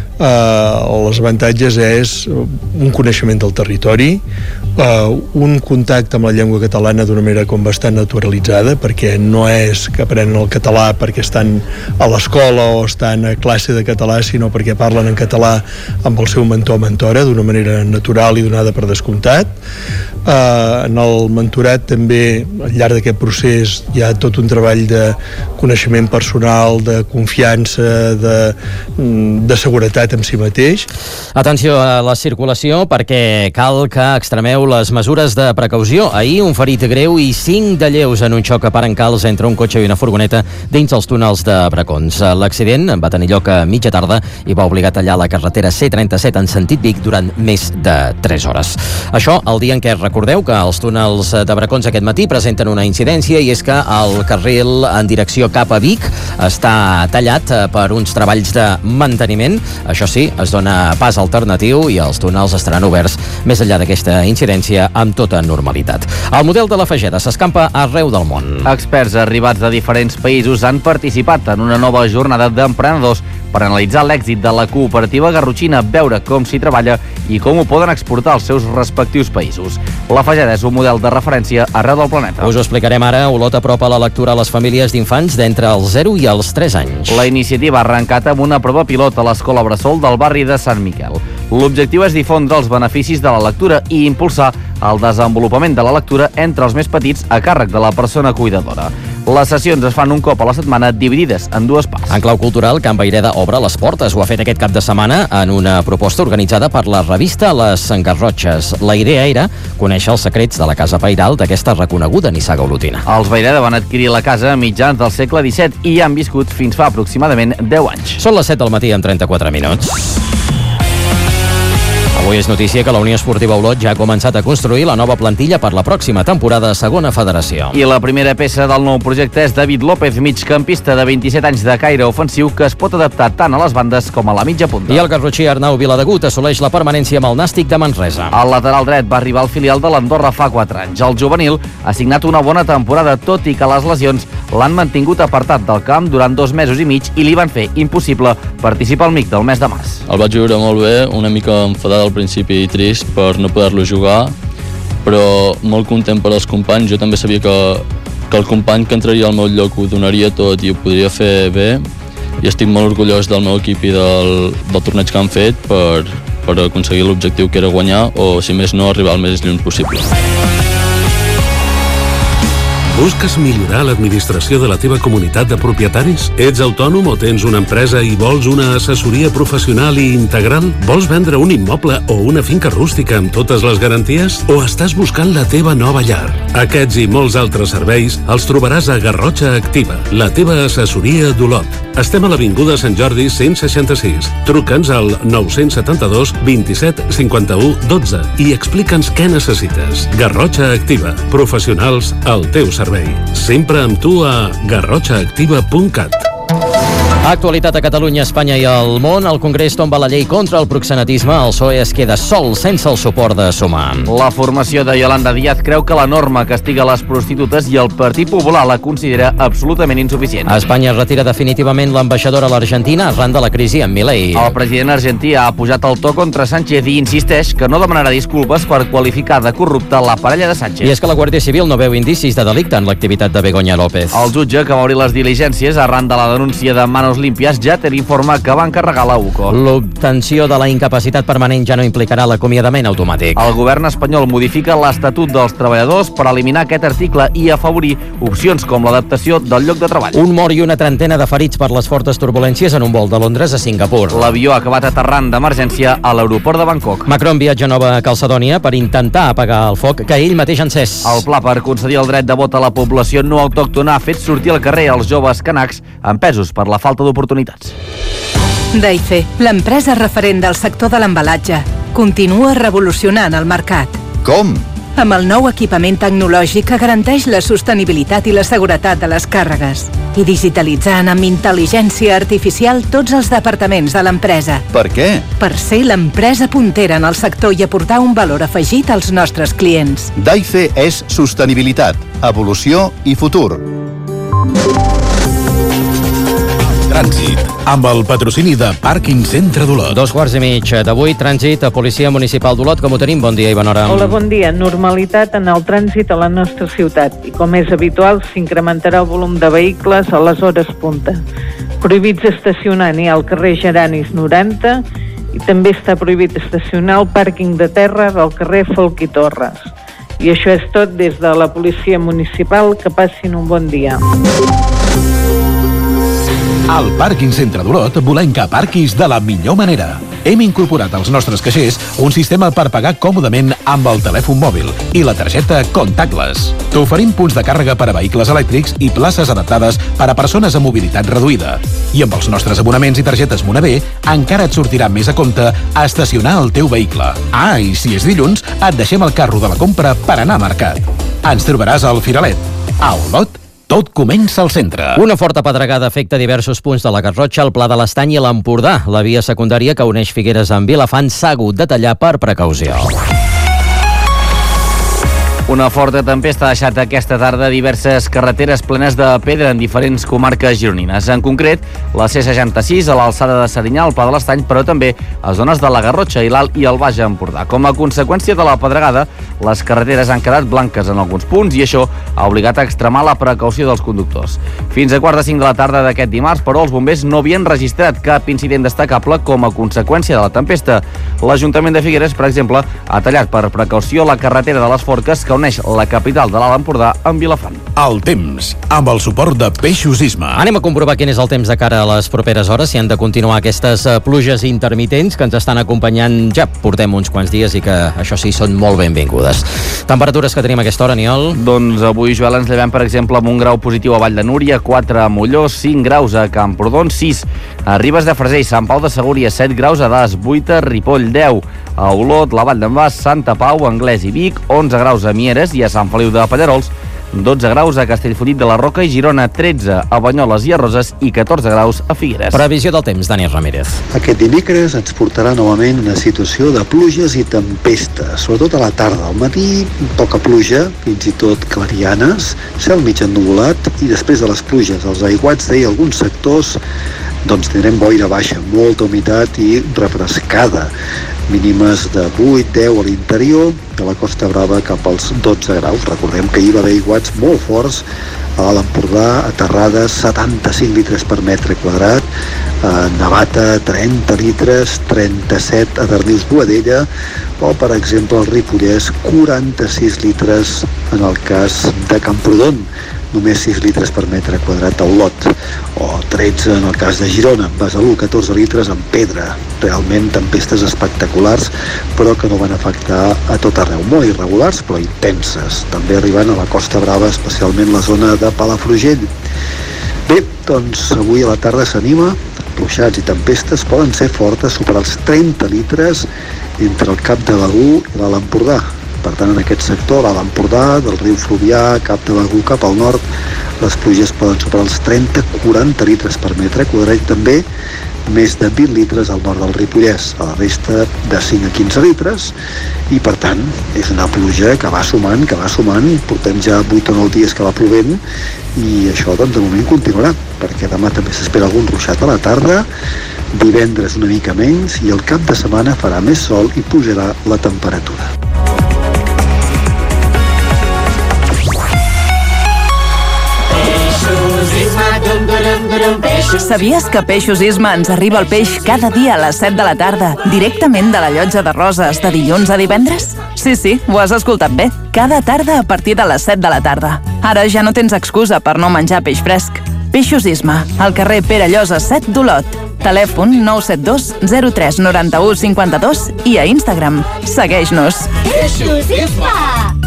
Speaker 9: els avantatges és un coneixement del territori, un contacte amb la llengua catalana d'una manera com bastant naturalitzada, perquè no és que aprenen el català perquè estan a l'escola o estan a classe de català, sinó perquè parlen en català amb el seu mentor o mentora d'una manera natural i donada per descomptat. En el mentorat també, al llarg d'aquest procés, hi ha tot un treball de coneixement personal, de confiança, de seguretat en si mateix.
Speaker 2: Atenció a la circulació, perquè cal que extremeu les mesures de precaució. Ahir un ferit greu i 5 de lleus en un xoc a Parancals entre un cotxe i una furgoneta dins els túnels de Bracons. L'accident va tenir lloc a mitja tarda i va obligar a tallar la carretera C37 en sentit Vic durant més de 3 hores. Això el dia en què recordeu que els túnels de Bracons aquest matí presenten una incidència, i és que el carril en direcció cap a Vic està tallat per uns treballs de manteniment. Això sí, es dona pas alternatiu i els túnels estaran oberts més enllà d'aquesta incidència amb tota normalitat. El model de la Fageda s'escampa arreu del món.
Speaker 3: Experts arribats de diferents països han participat en una nova jornada d'emprenedors per analitzar l'èxit de la cooperativa garrotxina, veure com s'hi treballa i com ho poden exportar als seus respectius països. La Fageda és un model de referència arreu del planeta.
Speaker 2: Us ho explicarem ara. Olot apropa la lectura a les famílies d'infants d'entre els 0 i els 3 anys.
Speaker 3: La iniciativa ha arrencat amb una prova pilot a l'Escola Bressol del barri de Sant Miquel. L'objectiu és difondre els beneficis de la lectura i impulsar el desenvolupament de la lectura entre els més petits a càrrec de la persona cuidadora. Les sessions es fan un cop a la setmana, dividides en dues parts.
Speaker 2: En clau cultural, Can Vayreda obre les portes. Ho ha fet aquest cap de setmana en una proposta organitzada per la revista Les Garrotxes. La idea era conèixer els secrets de la casa pairal d'aquesta reconeguda nissaga olotina.
Speaker 3: Els Vayreda van adquirir la casa a mitjans del segle XVII i hi han viscut fins fa aproximadament 10 anys.
Speaker 2: Són les 7 del matí amb 34 minuts. Avui és notícia que la Unió Esportiva Olot ja ha començat a construir la nova plantilla per la pròxima temporada a Segona Federació.
Speaker 3: I la primera peça del nou projecte és David López, migcampista de 27 anys de caire ofensiu que es pot adaptar tant a les bandes com a la mitja punta.
Speaker 2: I el garrotxí Arnau Viladegut assoleix la permanència amb el Nàstic de Manresa.
Speaker 3: El lateral dret va arribar al filial de l'Andorra fa 4 anys. El juvenil ha signat una bona temporada, tot i que les lesions l'han mantingut apartat del camp durant 2 mesos i mig i li van fer impossible participar al MIC del mes de març.
Speaker 11: El vaig viure molt bé, una mica enfadat al principi i trist per no poder-lo jugar, però molt content per als companys. Jo també sabia que el company que entraria al meu lloc ho donaria tot i ho podria fer bé, i estic molt orgullós del meu equip i del torneig que han fet per aconseguir l'objectiu que era guanyar o, si més no, arribar al més lluny possible.
Speaker 12: Busques millorar l'administració de la teva comunitat de propietaris? Ets autònom o tens una empresa i vols una assessoria professional i integral? Vols vendre un immoble o una finca rústica amb totes les garanties? O estàs buscant la teva nova llar? Aquests i molts altres serveis els trobaràs a Garrotxa Activa, la teva assessoria d'Olot. Estem a l'Avinguda Sant Jordi 166. Truca'ns al 972 27 51 12 i explica'ns què necessites. Garrotxa Activa, professionals al teu servei. Sempre amb tu a garrotxaactiva.cat.
Speaker 2: Actualitat a Catalunya, Espanya i el món. El Congrés tomba la llei contra el proxenetisme. El PSOE es queda sol sense el suport de Sumar.
Speaker 3: La formació de Yolanda Díaz creu que la norma castiga les prostitutes i el Partit Popular la considera absolutament insuficient.
Speaker 2: Espanya retira definitivament l'ambaixador a l'Argentina arran de la crisi amb Milei.
Speaker 3: El president argentí ha pujat el to contra Sánchez i insisteix que no demanarà disculpes per qualificar de corrupta la parella de Sánchez.
Speaker 2: I és que la Guàrdia Civil no veu indicis de delicte en l'activitat de Begoña López.
Speaker 3: El jutge que va obrir les diligències arran de la denúncia de Manos Limpias ja té l'informe que va encarregar la UCO.
Speaker 2: L'obtenció de la incapacitat permanent ja no implicarà l'acomiadament automàtic.
Speaker 3: El govern espanyol modifica l'Estatut dels Treballadors per eliminar aquest article i afavorir opcions com l'adaptació del lloc de treball.
Speaker 2: Un mort i una trentena de ferits per les fortes turbulències en un vol de Londres a Singapur.
Speaker 3: L'avió ha acabat aterrant d'emergència a l'aeroport de Bangkok.
Speaker 2: Macron viatja a Nova Calcedònia per intentar apagar el foc que ell mateix ha encès.
Speaker 3: El pla per concedir el dret de vot a la població no autòctona ha fet sortir al carrer els joves canacs empesos per la falta d'oportunitats.
Speaker 15: Daife, l'empresa referent del sector de l'embalatge, continua revolucionant el mercat.
Speaker 13: Com?
Speaker 15: Amb el nou equipament tecnològic que garanteix la sostenibilitat i la seguretat de les càrregues i digitalitzant amb intel·ligència artificial tots els departaments de l'empresa.
Speaker 13: Per què?
Speaker 15: Per ser l'empresa puntera en el sector i aportar un valor afegit als nostres clients.
Speaker 13: Daife és sostenibilitat, evolució i futur.
Speaker 1: Trànsit, amb el patrocini de Pàrquing Centre d'Olot.
Speaker 2: 2:15 d'avui, trànsit a Policia Municipal d'Olot. Com ho tenim? Bon dia, Ivanora.
Speaker 18: Hola, bon dia. Normalitat en el trànsit a la nostra ciutat i, com és habitual, s'incrementarà el volum de vehicles a les hores punta. Prohibits estacionar n'hi ha al carrer Geranis 90 i també està prohibit estacionar al pàrquing de terra del carrer Folch i Torres. I això és tot des de la Policia Municipal. Que passin un bon dia.
Speaker 1: Al Pàrquing Centre d'Olot volem que aparquis de la millor manera. Hem incorporat als nostres caixers un sistema per pagar còmodament amb el telèfon mòbil i la targeta Contactless. T'oferim punts de càrrega per a vehicles elèctrics i places adaptades per a persones amb mobilitat reduïda. I amb els nostres abonaments i targetes Monavé encara et sortirà més a compte estacionar el teu vehicle. Ah, i si és dilluns, et deixem el carro de la compra per anar a mercat. Ens trobaràs al Firalet. A Olot, tot comença al centre.
Speaker 2: Una forta pedregada afecta diversos punts de la Garrotxa, el Pla de l'Estany i l'Empordà. La via secundària que uneix Figueres amb Vilafant s'ha hagut de tallar per precaució.
Speaker 3: Una forta tempesta ha deixat aquesta tarda diverses carreteres plenes de pedra en diferents comarques gironines. En concret, la C66 a l'alçada de Serinyà, al Pla de l'Estany, però també a zones de la Garrotxa i l'Alt i el Baix Empordà. Com a conseqüència de la pedregada, les carreteres han quedat blanques en alguns punts i això ha obligat a extremar la precaució dels conductors. Fins a 4:05 de la tarda d'aquest dimarts, però els bombers no havien registrat cap incident destacable com a conseqüència de la tempesta. L'Ajuntament de Figueres, per exemple, ha tallat per precaució la carretera de les Forques que uneix uneix la capital de l'Alt Empordà amb Vilafant.
Speaker 1: El temps, amb el suport de Peixos Isma.
Speaker 2: Anem a comprovar quin és el temps de cara a les properes hores, si han de continuar aquestes pluges intermitents que ens estan acompanyant. Ja portem uns quants dies i que això sí, són molt benvingudes. Temperatures que tenim a aquesta hora, Aniol?
Speaker 3: Doncs avui, Joel, ens llevem, per exemple, amb un grau positiu a Vall de Núria, 4 a Molló, 5 graus a Camprodon, 6 a Ribes de Freser i Sant Pau de Segúries, 7 graus a Das, 8 a Ripoll, 10 a Olot, la Vall d'en Bas, Santa Pau, Anglès i Vic, 11 graus a Mieres i a Sant Feliu de Pallarols, 12 graus a Castellfollit de la Roca i Girona, 13 a Banyoles i a Roses i 14 graus a Figueres.
Speaker 2: Previsió del temps, Dani Ramírez.
Speaker 7: Aquest dimecres ens portarà novament una situació de pluges i tempestes, sobretot a la tarda. Al matí, poca pluja, fins i tot clarianes, cel mig ennuvolat i després de les pluges, els aiguats d'ahir alguns sectors, doncs tindrem boira baixa, molta humitat i refrescada. Mínimes de 8, 10 a l'interior, de la Costa Brava cap als 12 graus. Recordem que hi va haver aiguats molt forts a l'Alt Empordà, a Terrades, 75 litres per metre quadrat, a Navata, 30 litres, 37 a Darnius Boadella, o, per exemple, al Ripollès, 46 litres en el cas de Camprodon, només 6 litres per metre quadrat a Olot, o 13 en el cas de Girona, Besalú, 14 litres en Pedra. Realment tempestes espectaculars, però que no van afectar a tot arreu. Molt irregulars, però intenses. També arribant a la Costa Brava, especialment la zona de Palafrugell. Bé, doncs avui a la tarda s'anima, ruixats i tempestes poden ser fortes, superar els 30 litres entre el Cap de Begur i l'Alt Empordà. Per tant, en aquest sector, l'Alt Empordà, del riu Fluvià, Cap de Begur cap al nord, les pluges poden superar els 30-40 litres per metre quadrat, també més de 20 litres al nord del Ripollès, a la resta de 5 a 15 litres, i per tant és una pluja que va sumant, portem ja 8 o 9 dies que va plovent, i això doncs de moment continuarà, perquè demà també s'espera algun ruixat a la tarda, divendres una mica menys, i el cap de setmana farà més sol i pujarà la temperatura.
Speaker 15: Sabies que Peixos Isma ens arriba el peix cada dia a les 7 de la tarda, directament de la Llotja de Roses, de dilluns a divendres? Sí, ho has escoltat bé. Cada tarda a partir de les 7 de la tarda. Ara ja no tens excusa per no menjar peix fresc. Peixos Isma, al carrer Pere Llosa 7 d'Olot. Telèfon 972 03 91 52 i a Instagram. Segueix-nos.
Speaker 8: Peixos Isma!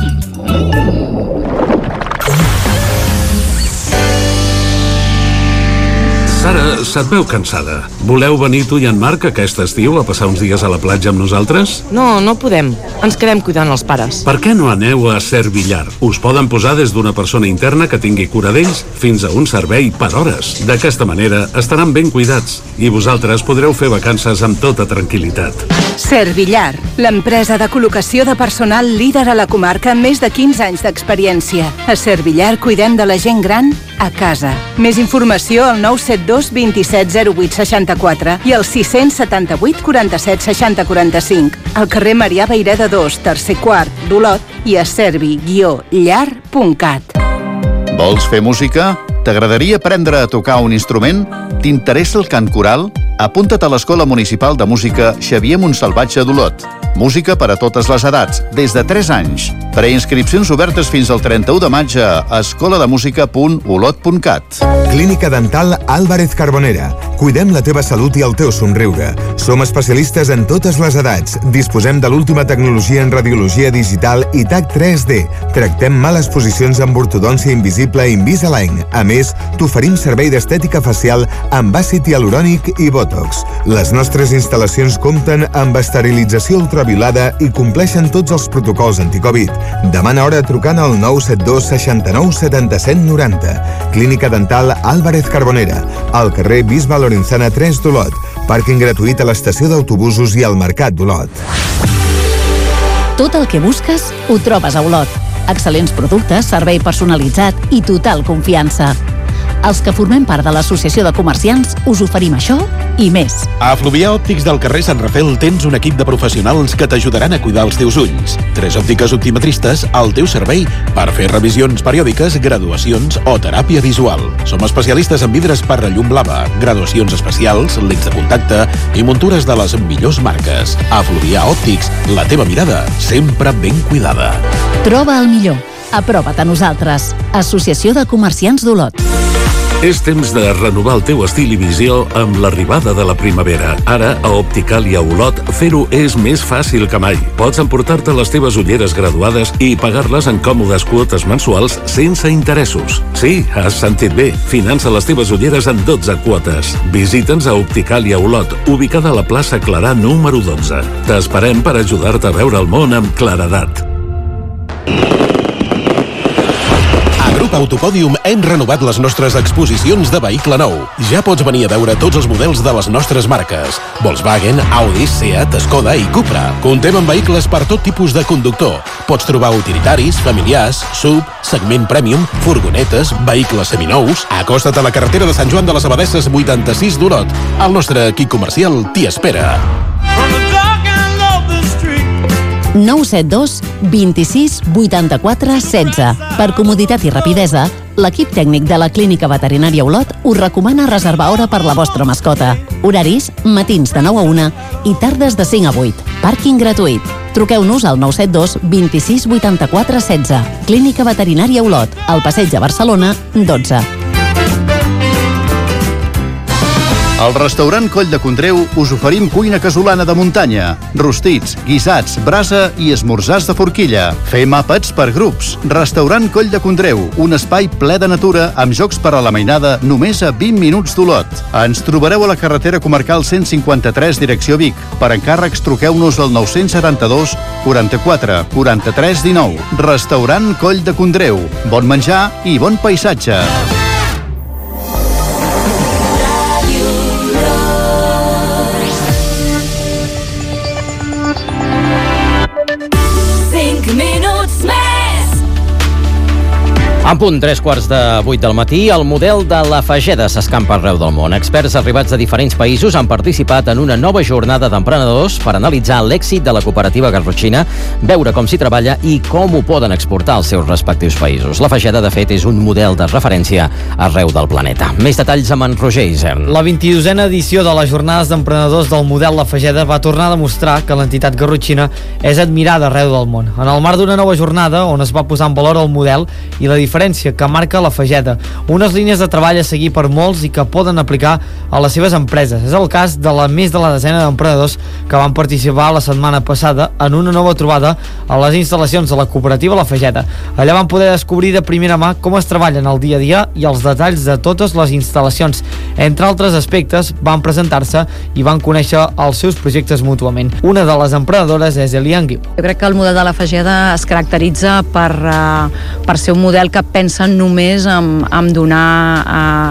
Speaker 12: Sara, se't veu cansada. Voleu venir tu i en Marc aquest estiu a passar uns dies a la platja amb nosaltres?
Speaker 10: No, no podem. Ens quedem cuidant els pares.
Speaker 12: Per què no aneu a Servillar? Us poden posar des d'una persona interna que tingui cura d'ells fins a un servei per hores. D'aquesta manera estaran ben cuidats i vosaltres podreu fer vacances amb tota tranquil·litat.
Speaker 15: Servillar, l'empresa de col·locació de personal líder a la comarca amb més de 15 anys d'experiència. A Servillar cuidem de la gent gran a casa. Més informació al 972 27 08 64 i al 678 47 60 45. Al carrer Marià Vayreda 2, tercer quart, d'Olot, i a servi-llar.cat.
Speaker 13: Vols fer música? T'agradaria aprendre a tocar un instrument? T'interessa el cant coral? Apunta't a l'Escola Municipal de Música Xavier Montsalvatge d'Olot. Música per a totes les edats, des de 3 anys. Preinscripcions obertes fins al 31 de maig a escolademusica.olot.cat.
Speaker 20: Clínica Dental Álvarez Carbonera. Cuidem la teva salut i el teu somriure. Som especialistes en totes les edats. Disposem de l'última tecnologia en radiologia digital i TAC 3D. Tractem males posicions amb ortodòncia invisible i Invisalign. A més, t'oferim servei d'estètica facial amb àcid hialurònic i botox. Les nostres instal·lacions compten amb esterilització ultraviolada i compleixen tots els protocols anticovid. Demana hora trucant al 972 69 77 90. Clínica Dental Álvarez Carbonera, al carrer Bisbe Lorenzana 3 d'Olot. Pàrquing gratuït a l'estació d'autobusos i al Mercat d'Olot.
Speaker 14: Tot el que busques ho trobes a Olot. Excel·lents productes, servei personalitzat i total confiança. Els que formem part de l'Associació de Comerciants us oferim això i més.
Speaker 1: A Fluvià Òptics del carrer Sant Rafel tens un equip de professionals que t'ajudaran a cuidar els teus ulls. 3 òptiques optometristes al teu servei per fer revisions periòdiques, graduacions o teràpia visual. Som especialistes en vidres per llum blava, graduacions especials, lents de contacte i muntures de les millors marques. A Fluvià Òptics, la teva mirada sempre ben cuidada.
Speaker 14: Troba el millor. Aprova't a nosaltres. Associació de Comerciants d'Olot.
Speaker 12: És temps de renovar el teu estil i visió amb l'arribada de la primavera. Ara, a Opticalia Olot, fer-ho és més fàcil que mai. Pots emportar-te les teves ulleres graduades i pagar-les en còmodes quotes mensuals sense interessos. Sí, has sentit bé. Finança les teves ulleres en 12 quotes. Visita'ns a Opticalia Olot, ubicada a la plaça Clarà número 12. T'esperem per ajudar-te a veure el món amb claredat.
Speaker 1: Grup Autopòdium hem renovat les nostres exposicions de vehicle nou. Ja pots venir a veure tots els models de les nostres marques: Volkswagen, Audi, Seat, Skoda i Cupra. Contem amb vehicles per tot tipus de conductor. Pots trobar utilitaris, familiars, SUV, segment premium, furgonetes, vehicles seminous. Acosta't a la carretera de Sant Joan de les Abadesses 86 d'Olot. El nostre equip comercial t'hi espera.
Speaker 14: 972 26 84 16. Per comoditat i rapidesa, l'equip tècnic de la Clínica Veterinària Olot us recomana reservar hora per la vostra mascota. Horaris, matins de 9 a 1 i tardes de 5 a 8. Pàrquing gratuït. Truqueu-nos al 972 26 84 16. Clínica Veterinària Olot, al Passeig de Barcelona, 12.
Speaker 13: Al restaurant Coll de Condreu us oferim cuina casolana de muntanya, rostits, guisats, brasa i esmorzars de forquilla. Fem àpats per grups. Restaurant Coll de Condreu, un espai ple de natura amb jocs per a la mainada només a 20 minuts d'Olot. Ens trobareu a la carretera comarcal 153, direcció Vic. Per encàrrecs truqueu-nos al 972 44 43 19. Restaurant Coll de Condreu. Bon menjar i bon paisatge.
Speaker 2: En punt, 3:15 del matí, el model de la Fageda s'escampa arreu del món. Experts arribats de diferents països han participat en una nova jornada d'emprenedors per analitzar l'èxit de la cooperativa garrotxina, veure com s'hi treballa i com ho poden exportar als seus respectius països. La Fageda, de fet, és un model de referència arreu del planeta. Més detalls amb en Roger Isern.
Speaker 8: La 22a edició de les jornades d'emprenedors del model La Fageda va tornar a demostrar que l'entitat garrotxina és admirada arreu del món. En el marc d'una nova jornada on es va posar en valor el model i la diferència que marca La Fageda, unes línies de treball a seguir per molts i que poden aplicar a les seves empreses. És el cas de més de la desena d'emprenedors que van participar la setmana passada en una nova trobada a les instal·lacions de la cooperativa La Fageda. Allà van poder descobrir de primera mà com es treballen el dia a dia i els detalls de totes les instal·lacions. Entre altres aspectes, van presentar-se i van conèixer els seus projectes mútuament. Una de les emprenedores és Elian Guiu.
Speaker 16: Jo crec que el model de La Fageda es caracteritza per ser un model que pensa només en donar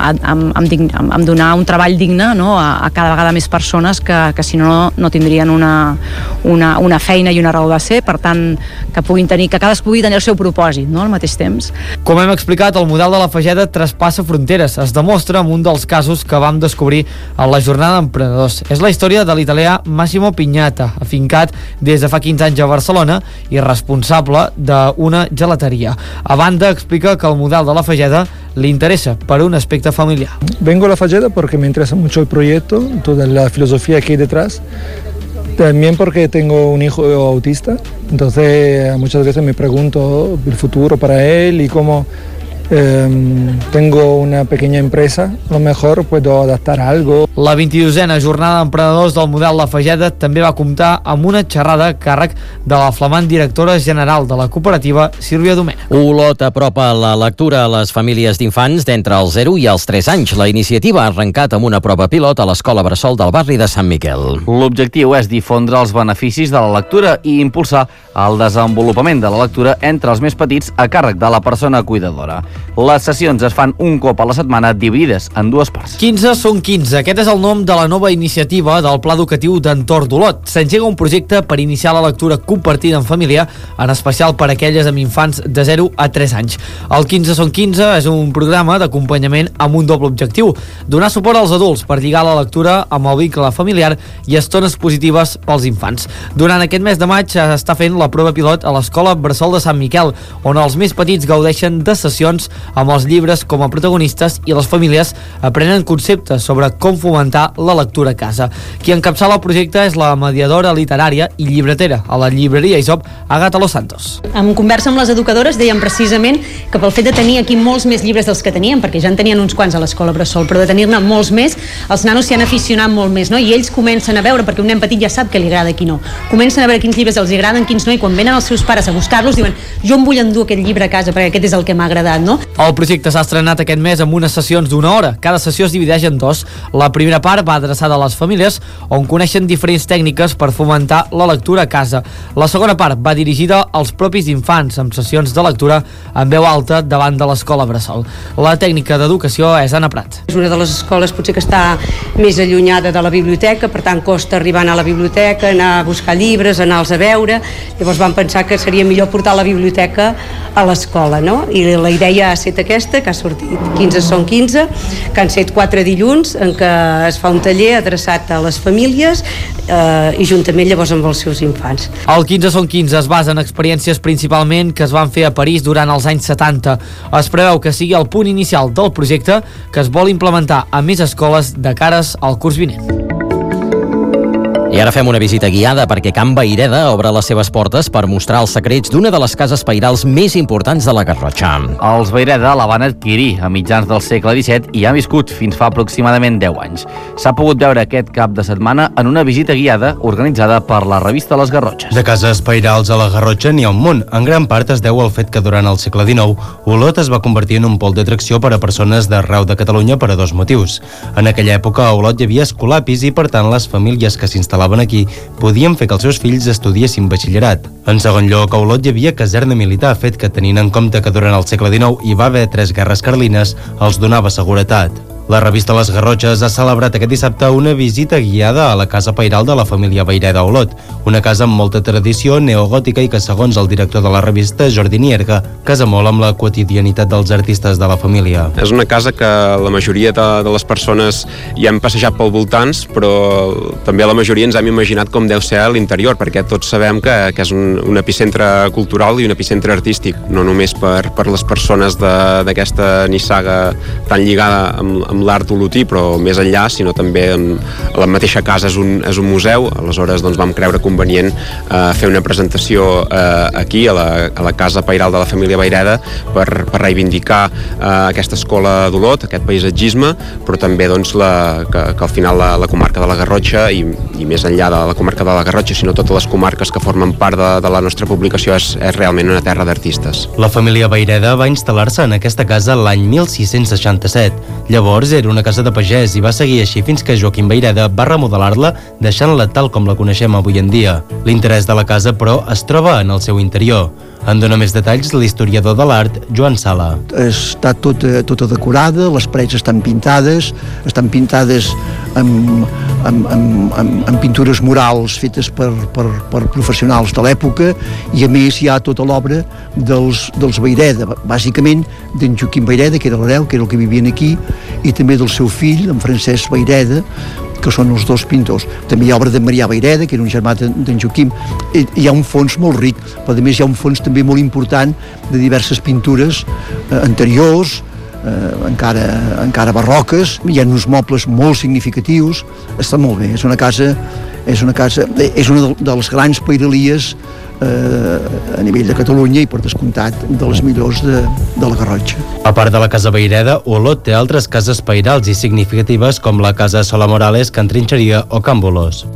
Speaker 16: un treball digne, no? a cada vegada més persones que si no tindrien una feina i una raó de ser, per tant que cadascú pugui tenir el seu propòsit, no? al mateix temps.
Speaker 8: Com hem explicat, el model de La Fageda traspassa fronteres. Es demostra amb un dels casos que vam descobrir a la jornada d'emprenedors. És la història de l'italià Massimo Pignata, afincat des de fa 15 anys a Barcelona i responsable d'una gelateria. A banda, explica que el model de La Fageda le interesa por un aspecto familiar.
Speaker 17: Vengo a La Fageda porque me interesa mucho el proyecto, toda la filosofía que hay detrás. También porque tengo un hijo autista, entonces muchas veces me pregunto el futuro para él y cómo tengo una pequeña empresa, a lo mejor puedo adaptar algo.
Speaker 8: La 22a jornada d'emprenedors del model La Fageda també va comptar amb una xerrada a càrrec de la flamant directora general de la cooperativa, Sílvia Domènech.
Speaker 2: Olot apropa la lectura a les famílies d'infants d'entre els 0 i els 3 anys. La iniciativa ha arrencat amb una prova pilot a l'Escola Bressol del barri de Sant Miquel.
Speaker 3: L'objectiu és difondre els beneficis de la lectura i impulsar el desenvolupament de la lectura entre els més petits a càrrec de la persona cuidadora. Les sessions es fan un cop a la setmana, dividides en dues parts.
Speaker 8: 15 són 15. Aquest és el nom de la nova iniciativa del Pla Educatiu d'Entorn d'Olot. S'engega un projecte per iniciar la lectura compartida en família, en especial per aquelles amb infants de 0 a 3 anys. El 15 són 15 és un programa d'acompanyament amb un doble objectiu: donar suport als adults per lligar la lectura amb el vincle familiar i estones positives pels infants. Durant aquest mes de maig s'està fent la prova pilot a l'Escola Bressol de Sant Miquel, on els més petits gaudeixen de sessions amb els llibres com a protagonistes i les famílies aprenen conceptes sobre com fomentar la lectura a casa. Qui encapçala el projecte és la mediadora literària i llibretera a la llibreria Isop, Agata Los Santos.
Speaker 19: En conversa amb les educadores deien precisament que pel fet de tenir aquí molts més llibres dels que teníem, perquè ja en tenien uns quants a l'escola Bressol, però de tenir-ne molts més, els nanos s'hi han aficionat molt més, no? I ells comencen a veure, perquè un nen petit ja sap què li agrada i qui no, comencen a veure quins llibres els agraden, quins no, i quan venen els seus pares a buscar-los diuen: jo em vull endur aquest llibre a casa perquè aquest és el que m'ha agradat, no?
Speaker 8: El projecte s'ha estrenat aquest mes amb unes sessions d'1 hora. Cada sessió es divideix en 2. La primera part va adreçada a les famílies, on coneixen diferents tècniques per fomentar la lectura a casa. La segona part va dirigida als propis infants, amb sessions de lectura en veu alta davant de l'escola Bressol. La tècnica d'educació és Anna Prat.
Speaker 21: És una de les escoles potser que està més allunyada de la biblioteca, per tant costa arribar a la biblioteca, anar a buscar llibres, anar-los a veure. Llavors vam pensar que seria millor portar la biblioteca a l'escola, no? I la idea ha estat aquesta, que ha sortit 15 són 15, que han set 4 dilluns en què es fa un taller adreçat a les famílies i juntament llavors amb els seus infants.
Speaker 8: El 15 són 15 es basa en experiències principalment que es van fer a París durant els anys 70. Es preveu que sigui el punt inicial del projecte, que es vol implementar a més escoles de cares al curs vinent.
Speaker 2: I ara fem una visita guiada perquè Can Vayreda obre les seves portes per mostrar els secrets d'una de les cases pairals més importants de la Garrotxa.
Speaker 3: Els Vayreda la van adquirir a mitjans del segle XVII i han viscut fins fa aproximadament 10 anys. S'ha pogut veure aquest cap de setmana en una visita guiada organitzada per la revista Les Garrotxes.
Speaker 23: De cases pairals a la Garrotxa n'hi ha un munt. En gran part es deu al fet que durant el segle XIX Olot es va convertir en un pol d'atracció per a persones d'arreu de Catalunya per a 2 motius. En aquella època a Olot hi havia escolapis i per tant les famílies que s'instal·laven aquí podien fer que els seus fills estudiessin batxillerat. En segon lloc, a Olot hi havia caserna militar, fet que tenint en compte que durant el segle XIX hi va haver 3 guerres carlines, els donava seguretat. La revista Les Garrotxes ha celebrat aquest dissabte una visita guiada a la casa pairal de la família Vayreda a Olot, una casa amb molta tradició neogòtica i que, segons el director de la revista, Jordi Nierga, casa molt amb la quotidianitat dels artistes de la família.
Speaker 22: És una casa que la majoria de les persones hi han passejat pel voltants, però també la majoria ens hem imaginat com deu ser a l'interior, perquè tots sabem que és un epicentre cultural i un epicentre artístic, no només per les persones d'aquesta nissaga tan lligada amb l'art olotí, però més enllà, sinó també la mateixa casa és un museu. Aleshores doncs, vam creure convenient fer una presentació aquí, a la casa pairal de la família Vayreda, per reivindicar aquesta escola d'Olot, aquest paisatgisme, però també doncs, que al final la comarca de la Garrotxa i més enllà de la comarca de la Garrotxa, sinó totes les comarques que formen part de la nostra publicació és realment una terra d'artistes.
Speaker 23: La família Vayreda va instal·lar-se en aquesta casa l'any 1667. Llavors era una casa de pagès i va seguir així fins que Joaquim Vayreda va remodelar-la, deixant-la tal com la coneixem avui en dia. L'interès de la casa, però, es troba en el seu interior. En dona més detalls l'historiador de l'art, Joan Sala.
Speaker 24: Està tota decorada, les parets estan pintades amb pintures murals fetes per professionals de l'època, i a més hi ha tota l'obra dels Vayreda, bàsicament d'en Joaquim Vayreda, que era l'hereu, que era el que vivien aquí, i també del seu fill, en Francesc Vayreda, que són els 2 pintors. També hi ha obra de Marià Vayreda, que era un germà d'en Joaquim. Hi ha un fons molt ric, però a més hi ha un fons també molt important de diverses pintures anteriors, encara barroques. Hi ha uns mobles molt significatius. Està molt bé, és una de les grans pairalies a nivell de Catalunya i per descomptat de les millors de la Garrotxa.
Speaker 23: A part de la casa Vayreda, Olot té altres cases pairals i significatives com la casa Sola Morales, Can Trinxeria o Can Bolós.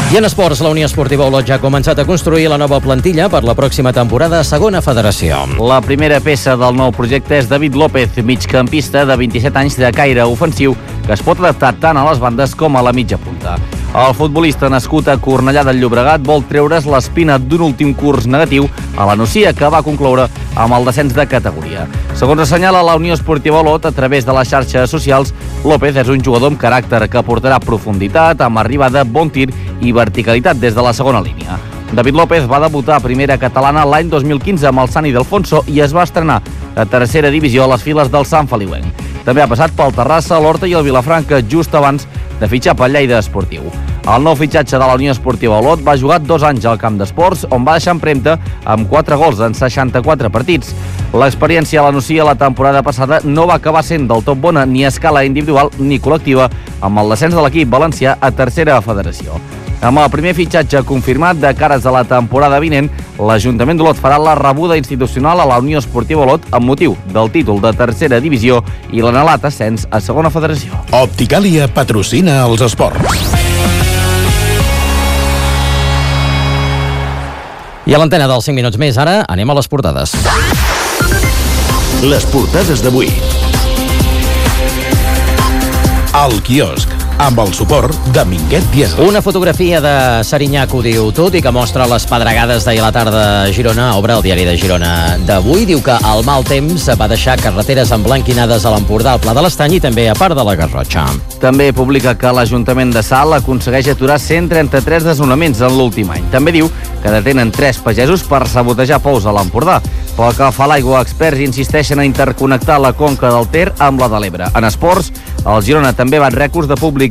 Speaker 2: I en esports, la Unió Esportiva Olot ja ha començat a construir la nova plantilla per la pròxima temporada a segona federació.
Speaker 3: La primera peça del nou projecte és David López, migcampista de 27 anys de caire ofensiu, que es pot adaptar tant a les bandes com a la mitja punta. El futbolista nascut a Cornellà del Llobregat vol treure's l'espina d'un últim curs negatiu a la Nucia, que va concloure amb el descens de categoria. Segons assenyala la Unió Esportiva Olot a través de les xarxes socials, López és un jugador amb caràcter que aportarà profunditat, amb arribada, bon tir i verticalitat des de la segona línia. David López va debutar a primera catalana l'any 2015 amb el Sant Ildefonso i es va estrenar a tercera divisió a les files del Sant Feliuenc. També ha passat pel Terrassa, l'Horta i el Vilafranca just abans de fitxar pel Lleida Esportiu. El nou fitxatge de la Unió Esportiva Olot va jugar 2 anys al camp d'esports, on va deixar empremta amb 4 gols en 64 partits. L'experiència a la Nucia la temporada passada no va acabar sent del tot bona ni a escala individual ni col·lectiva, amb el descens de l'equip valencià a tercera federació. Amb el primer fitxatge confirmat de cares a la temporada vinent, l'Ajuntament d'Olot farà la rebuda institucional a la Unió Esportiva Olot amb motiu del títol de tercera divisió i l'anhelat ascens a segona federació.
Speaker 1: Opticàlia patrocina els esports.
Speaker 2: I a l'antena dels 5 minuts més, ara anem a les portades.
Speaker 1: Les portades d'avui. Al quiosc, amb el suport de Minguet Diesel.
Speaker 2: Una fotografia de Serinyà que ho diu tot i que mostra les pedregades d'ahir a la tarda a Girona. Obre el diari de Girona d'avui. Diu que el mal temps va deixar carreteres emblanquinades a l'Empordà, al Pla de l'Estany i també a part de la Garrotxa.
Speaker 3: També publica que l'Ajuntament de Salt aconsegueix aturar 133 desnonaments en l'últim any. També diu que detenen 3 pagesos per sabotejar pous a l'Empordà. Pel que fa a l'aigua, experts insisteixen a interconnectar la conca del Ter amb la de l'Ebre. En esports, el Girona també bat rècords de públic,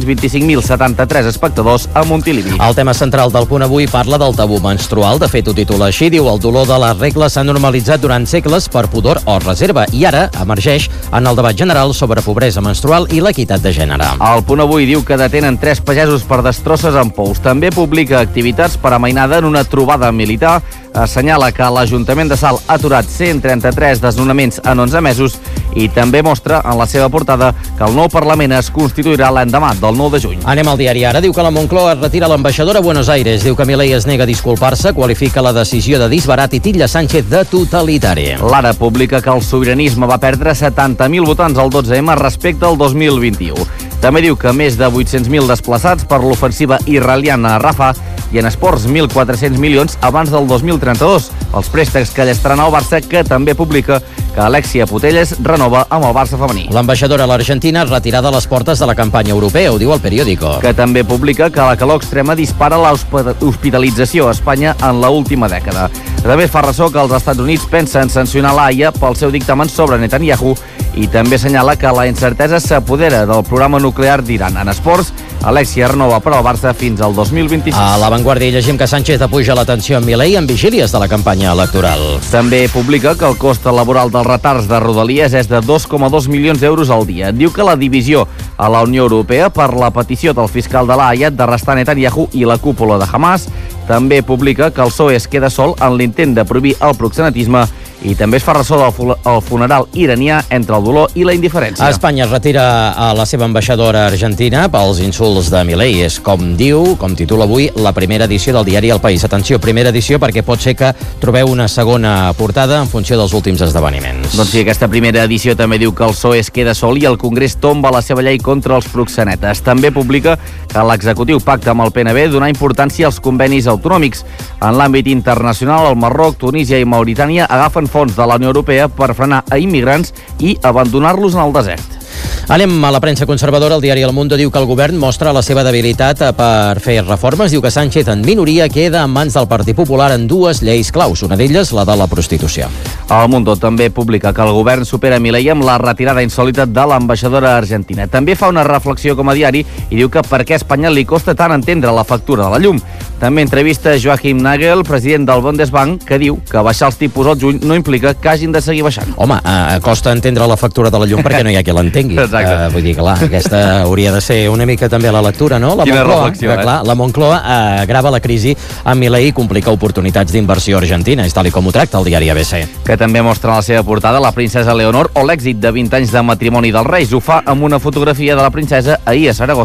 Speaker 3: 225.073 espectadors a Montilivi.
Speaker 2: El tema central del punt avui parla del tabú menstrual. De fet, ho titula així, diu: el dolor de les regles s'ha normalitzat durant segles per pudor o reserva i ara emergeix en el debat general sobre pobresa menstrual i l'equitat de gènere.
Speaker 3: El punt avui diu que detenen 3 pagesos per destrosses en pous. També publica activitats per a mainada en una trobada militar. Assenyala que l'Ajuntament de Salt ha aturat 133 desnonaments en 11 mesos i també mostra en la seva portada que el nou Parlament es constituirà l'endemà del 9 de juny.
Speaker 2: Anem al diari Ara. Diu que la Moncloa es retira l'ambaixadora a Buenos Aires. Diu que Milei es nega a disculpar-se, qualifica la decisió de disbarat i titlla Sánchez de totalitari.
Speaker 3: L'Ara publica que el sobiranisme va perdre 70.000 votants al 12M respecte al 2021. També diu que més de 800.000 desplaçats per l'ofensiva israeliana a Rafah i en esports 1.400 milions abans del 2032. Els préstecs que llestaran al Barça, que també publica que Alexia Putellas renova amb el Barça femení.
Speaker 2: L'ambaixadora a l'Argentina es retira de les portes de la campanya europea, ho diu el periòdico.
Speaker 3: Que també publica que la calor extrema dispara l'hospitalització a Espanya en l'última dècada. També fa ressò que els Estats Units pensen sancionar l'AIA pel seu dictamen sobre Netanyahu i també assenyala que la incertesa s'apodera del programa nuclear d'Iran. En esports, Alexia renova per al Barça fins al 2026.
Speaker 2: A l'avantguàrdia llegim que Sánchez apuja l'atenció amb Milei en vigílies de la campanya electoral.
Speaker 3: També publica que el cost laboral dels retards de Rodalies és de 2,2 milions d'euros al dia. Diu que la divisió a la Unió Europea per la petició del fiscal de l'AIA d'arrestar Netanyahu i la cúpula de Hamas. També publica que el PSOE es queda sol en l'intent de prohibir el proxenetisme i també es fa ressò del funeral iranià entre el dolor i la indiferència.
Speaker 2: Espanya es retira a la seva ambaixadora argentina pels insults de Milei. És com diu, com titula avui, la primera edició del diari El País. Atenció, primera edició perquè pot ser que trobeu una segona portada en funció dels últims esdeveniments.
Speaker 3: Doncs sí, aquesta primera edició també diu que el PSOE es queda sol i el Congrés tomba la seva llei contra els proxenetes. També publica que l'executiu pacta amb el PNB donar importància als convenis autonòmics. En l'àmbit internacional, el Marroc, Tunísia i Mauritània agafen fons de la Unió Europea per frenar a immigrants i abandonar-los en el desert.
Speaker 2: Anem a la premsa conservadora. El diari El Mundo diu que el govern mostra la seva debilitat per fer reformes. Diu que Sánchez en minoria queda en mans del Partit Popular en 2 lleis claus, una d'elles la de la prostitució.
Speaker 3: El Mundo també publica que el govern supera Milei amb la retirada insòlita de l'ambaixadora argentina. També fa una reflexió com a diari i diu que per què a Espanya li costa tant entendre la factura de la llum. També entrevista Joachim Nagel, president del Bundesbank, que diu que baixar els tipus al juny no implica que hagin de seguir baixant.
Speaker 2: Home, costa entendre la factura de la llum perquè no hi ha qui l'entengui. Vull dir, clar, aquesta hauria de ser una mica també la lectura, no?
Speaker 3: Quina reflexió,
Speaker 2: clar, la Moncloa agrava la crisi amb Milei i complica oportunitats d'inversió argentina, és tal com ho tracta el diari ABC.
Speaker 3: Que també mostra en la seva portada la princesa Leonor o l'èxit de 20 anys de matrimoni dels Reis. Ho fa amb una fotografia de la princesa ahir a Saragossa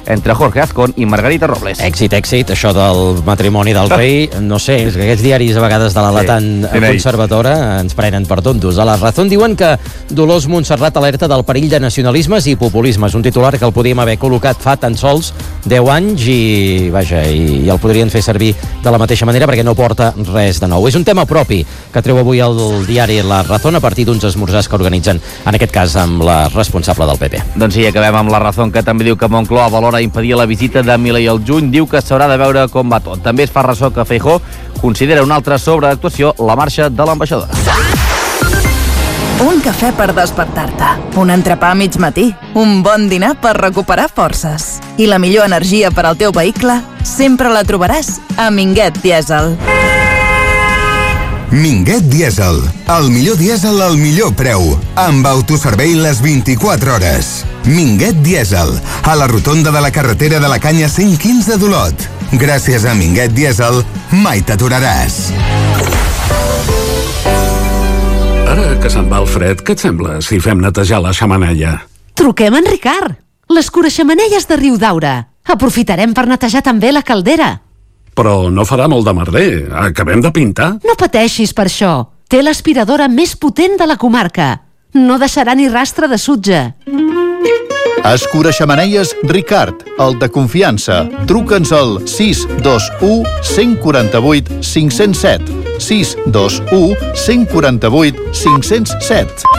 Speaker 3: entre Jorge Azcón i Margarita Robles.
Speaker 2: Èxit, això del matrimoni del rei, no sé, és que aquests diaris a vegades de l'ala tan conservadora ens prenen per tontos. A La Razón diuen que Dolors Montserrat alerta del perill de nacionalismes i populismes, un titular que el podíem haver col·locat fa tan sols 10 anys i el podrien fer servir de la mateixa manera perquè no porta res de nou. És un tema propi que treu avui el diari La Razón a partir d'uns esmorzars que organitzen, en aquest cas amb la responsable del PP.
Speaker 3: Doncs sí, acabem amb La Razón, que també diu que Moncloa valora impedir la visita de Milei al juny, diu que s'haurà de veure com va tot. També es fa ressò que Feijóo considera una altra sobreactuació la marxa de l'ambaixadora.
Speaker 4: Un cafè per despertar-te, un entrepà a mig matí, un bon dinar per recuperar forces. I la millor energia per al teu vehicle sempre la trobaràs a Minguet Dièsel.
Speaker 20: Minguet Dièsel, el millor dièsel al millor preu, amb autoservei les 24 hores. Minguet Dièsel, a la rotonda de la carretera de la Canya 115 d'Olot. Gràcies a Minguet Dièsel, mai t'aturaràs.
Speaker 12: Ara que se'n va el fred, què et sembla si fem netejar la xemeneia?
Speaker 5: Truquem en Ricard, l'escuraxemeneies de Riudaura. Aprofitarem per netejar també la caldera.
Speaker 12: Però no farà molt de merder. Acabem de pintar.
Speaker 5: No pateixis per això. Té l'aspiradora més potent de la comarca. No deixarà ni rastre de sutge.
Speaker 13: Escuraxemeneies Ricard, el de confiança. Truca'ns al 621 148 507. 621 148 507.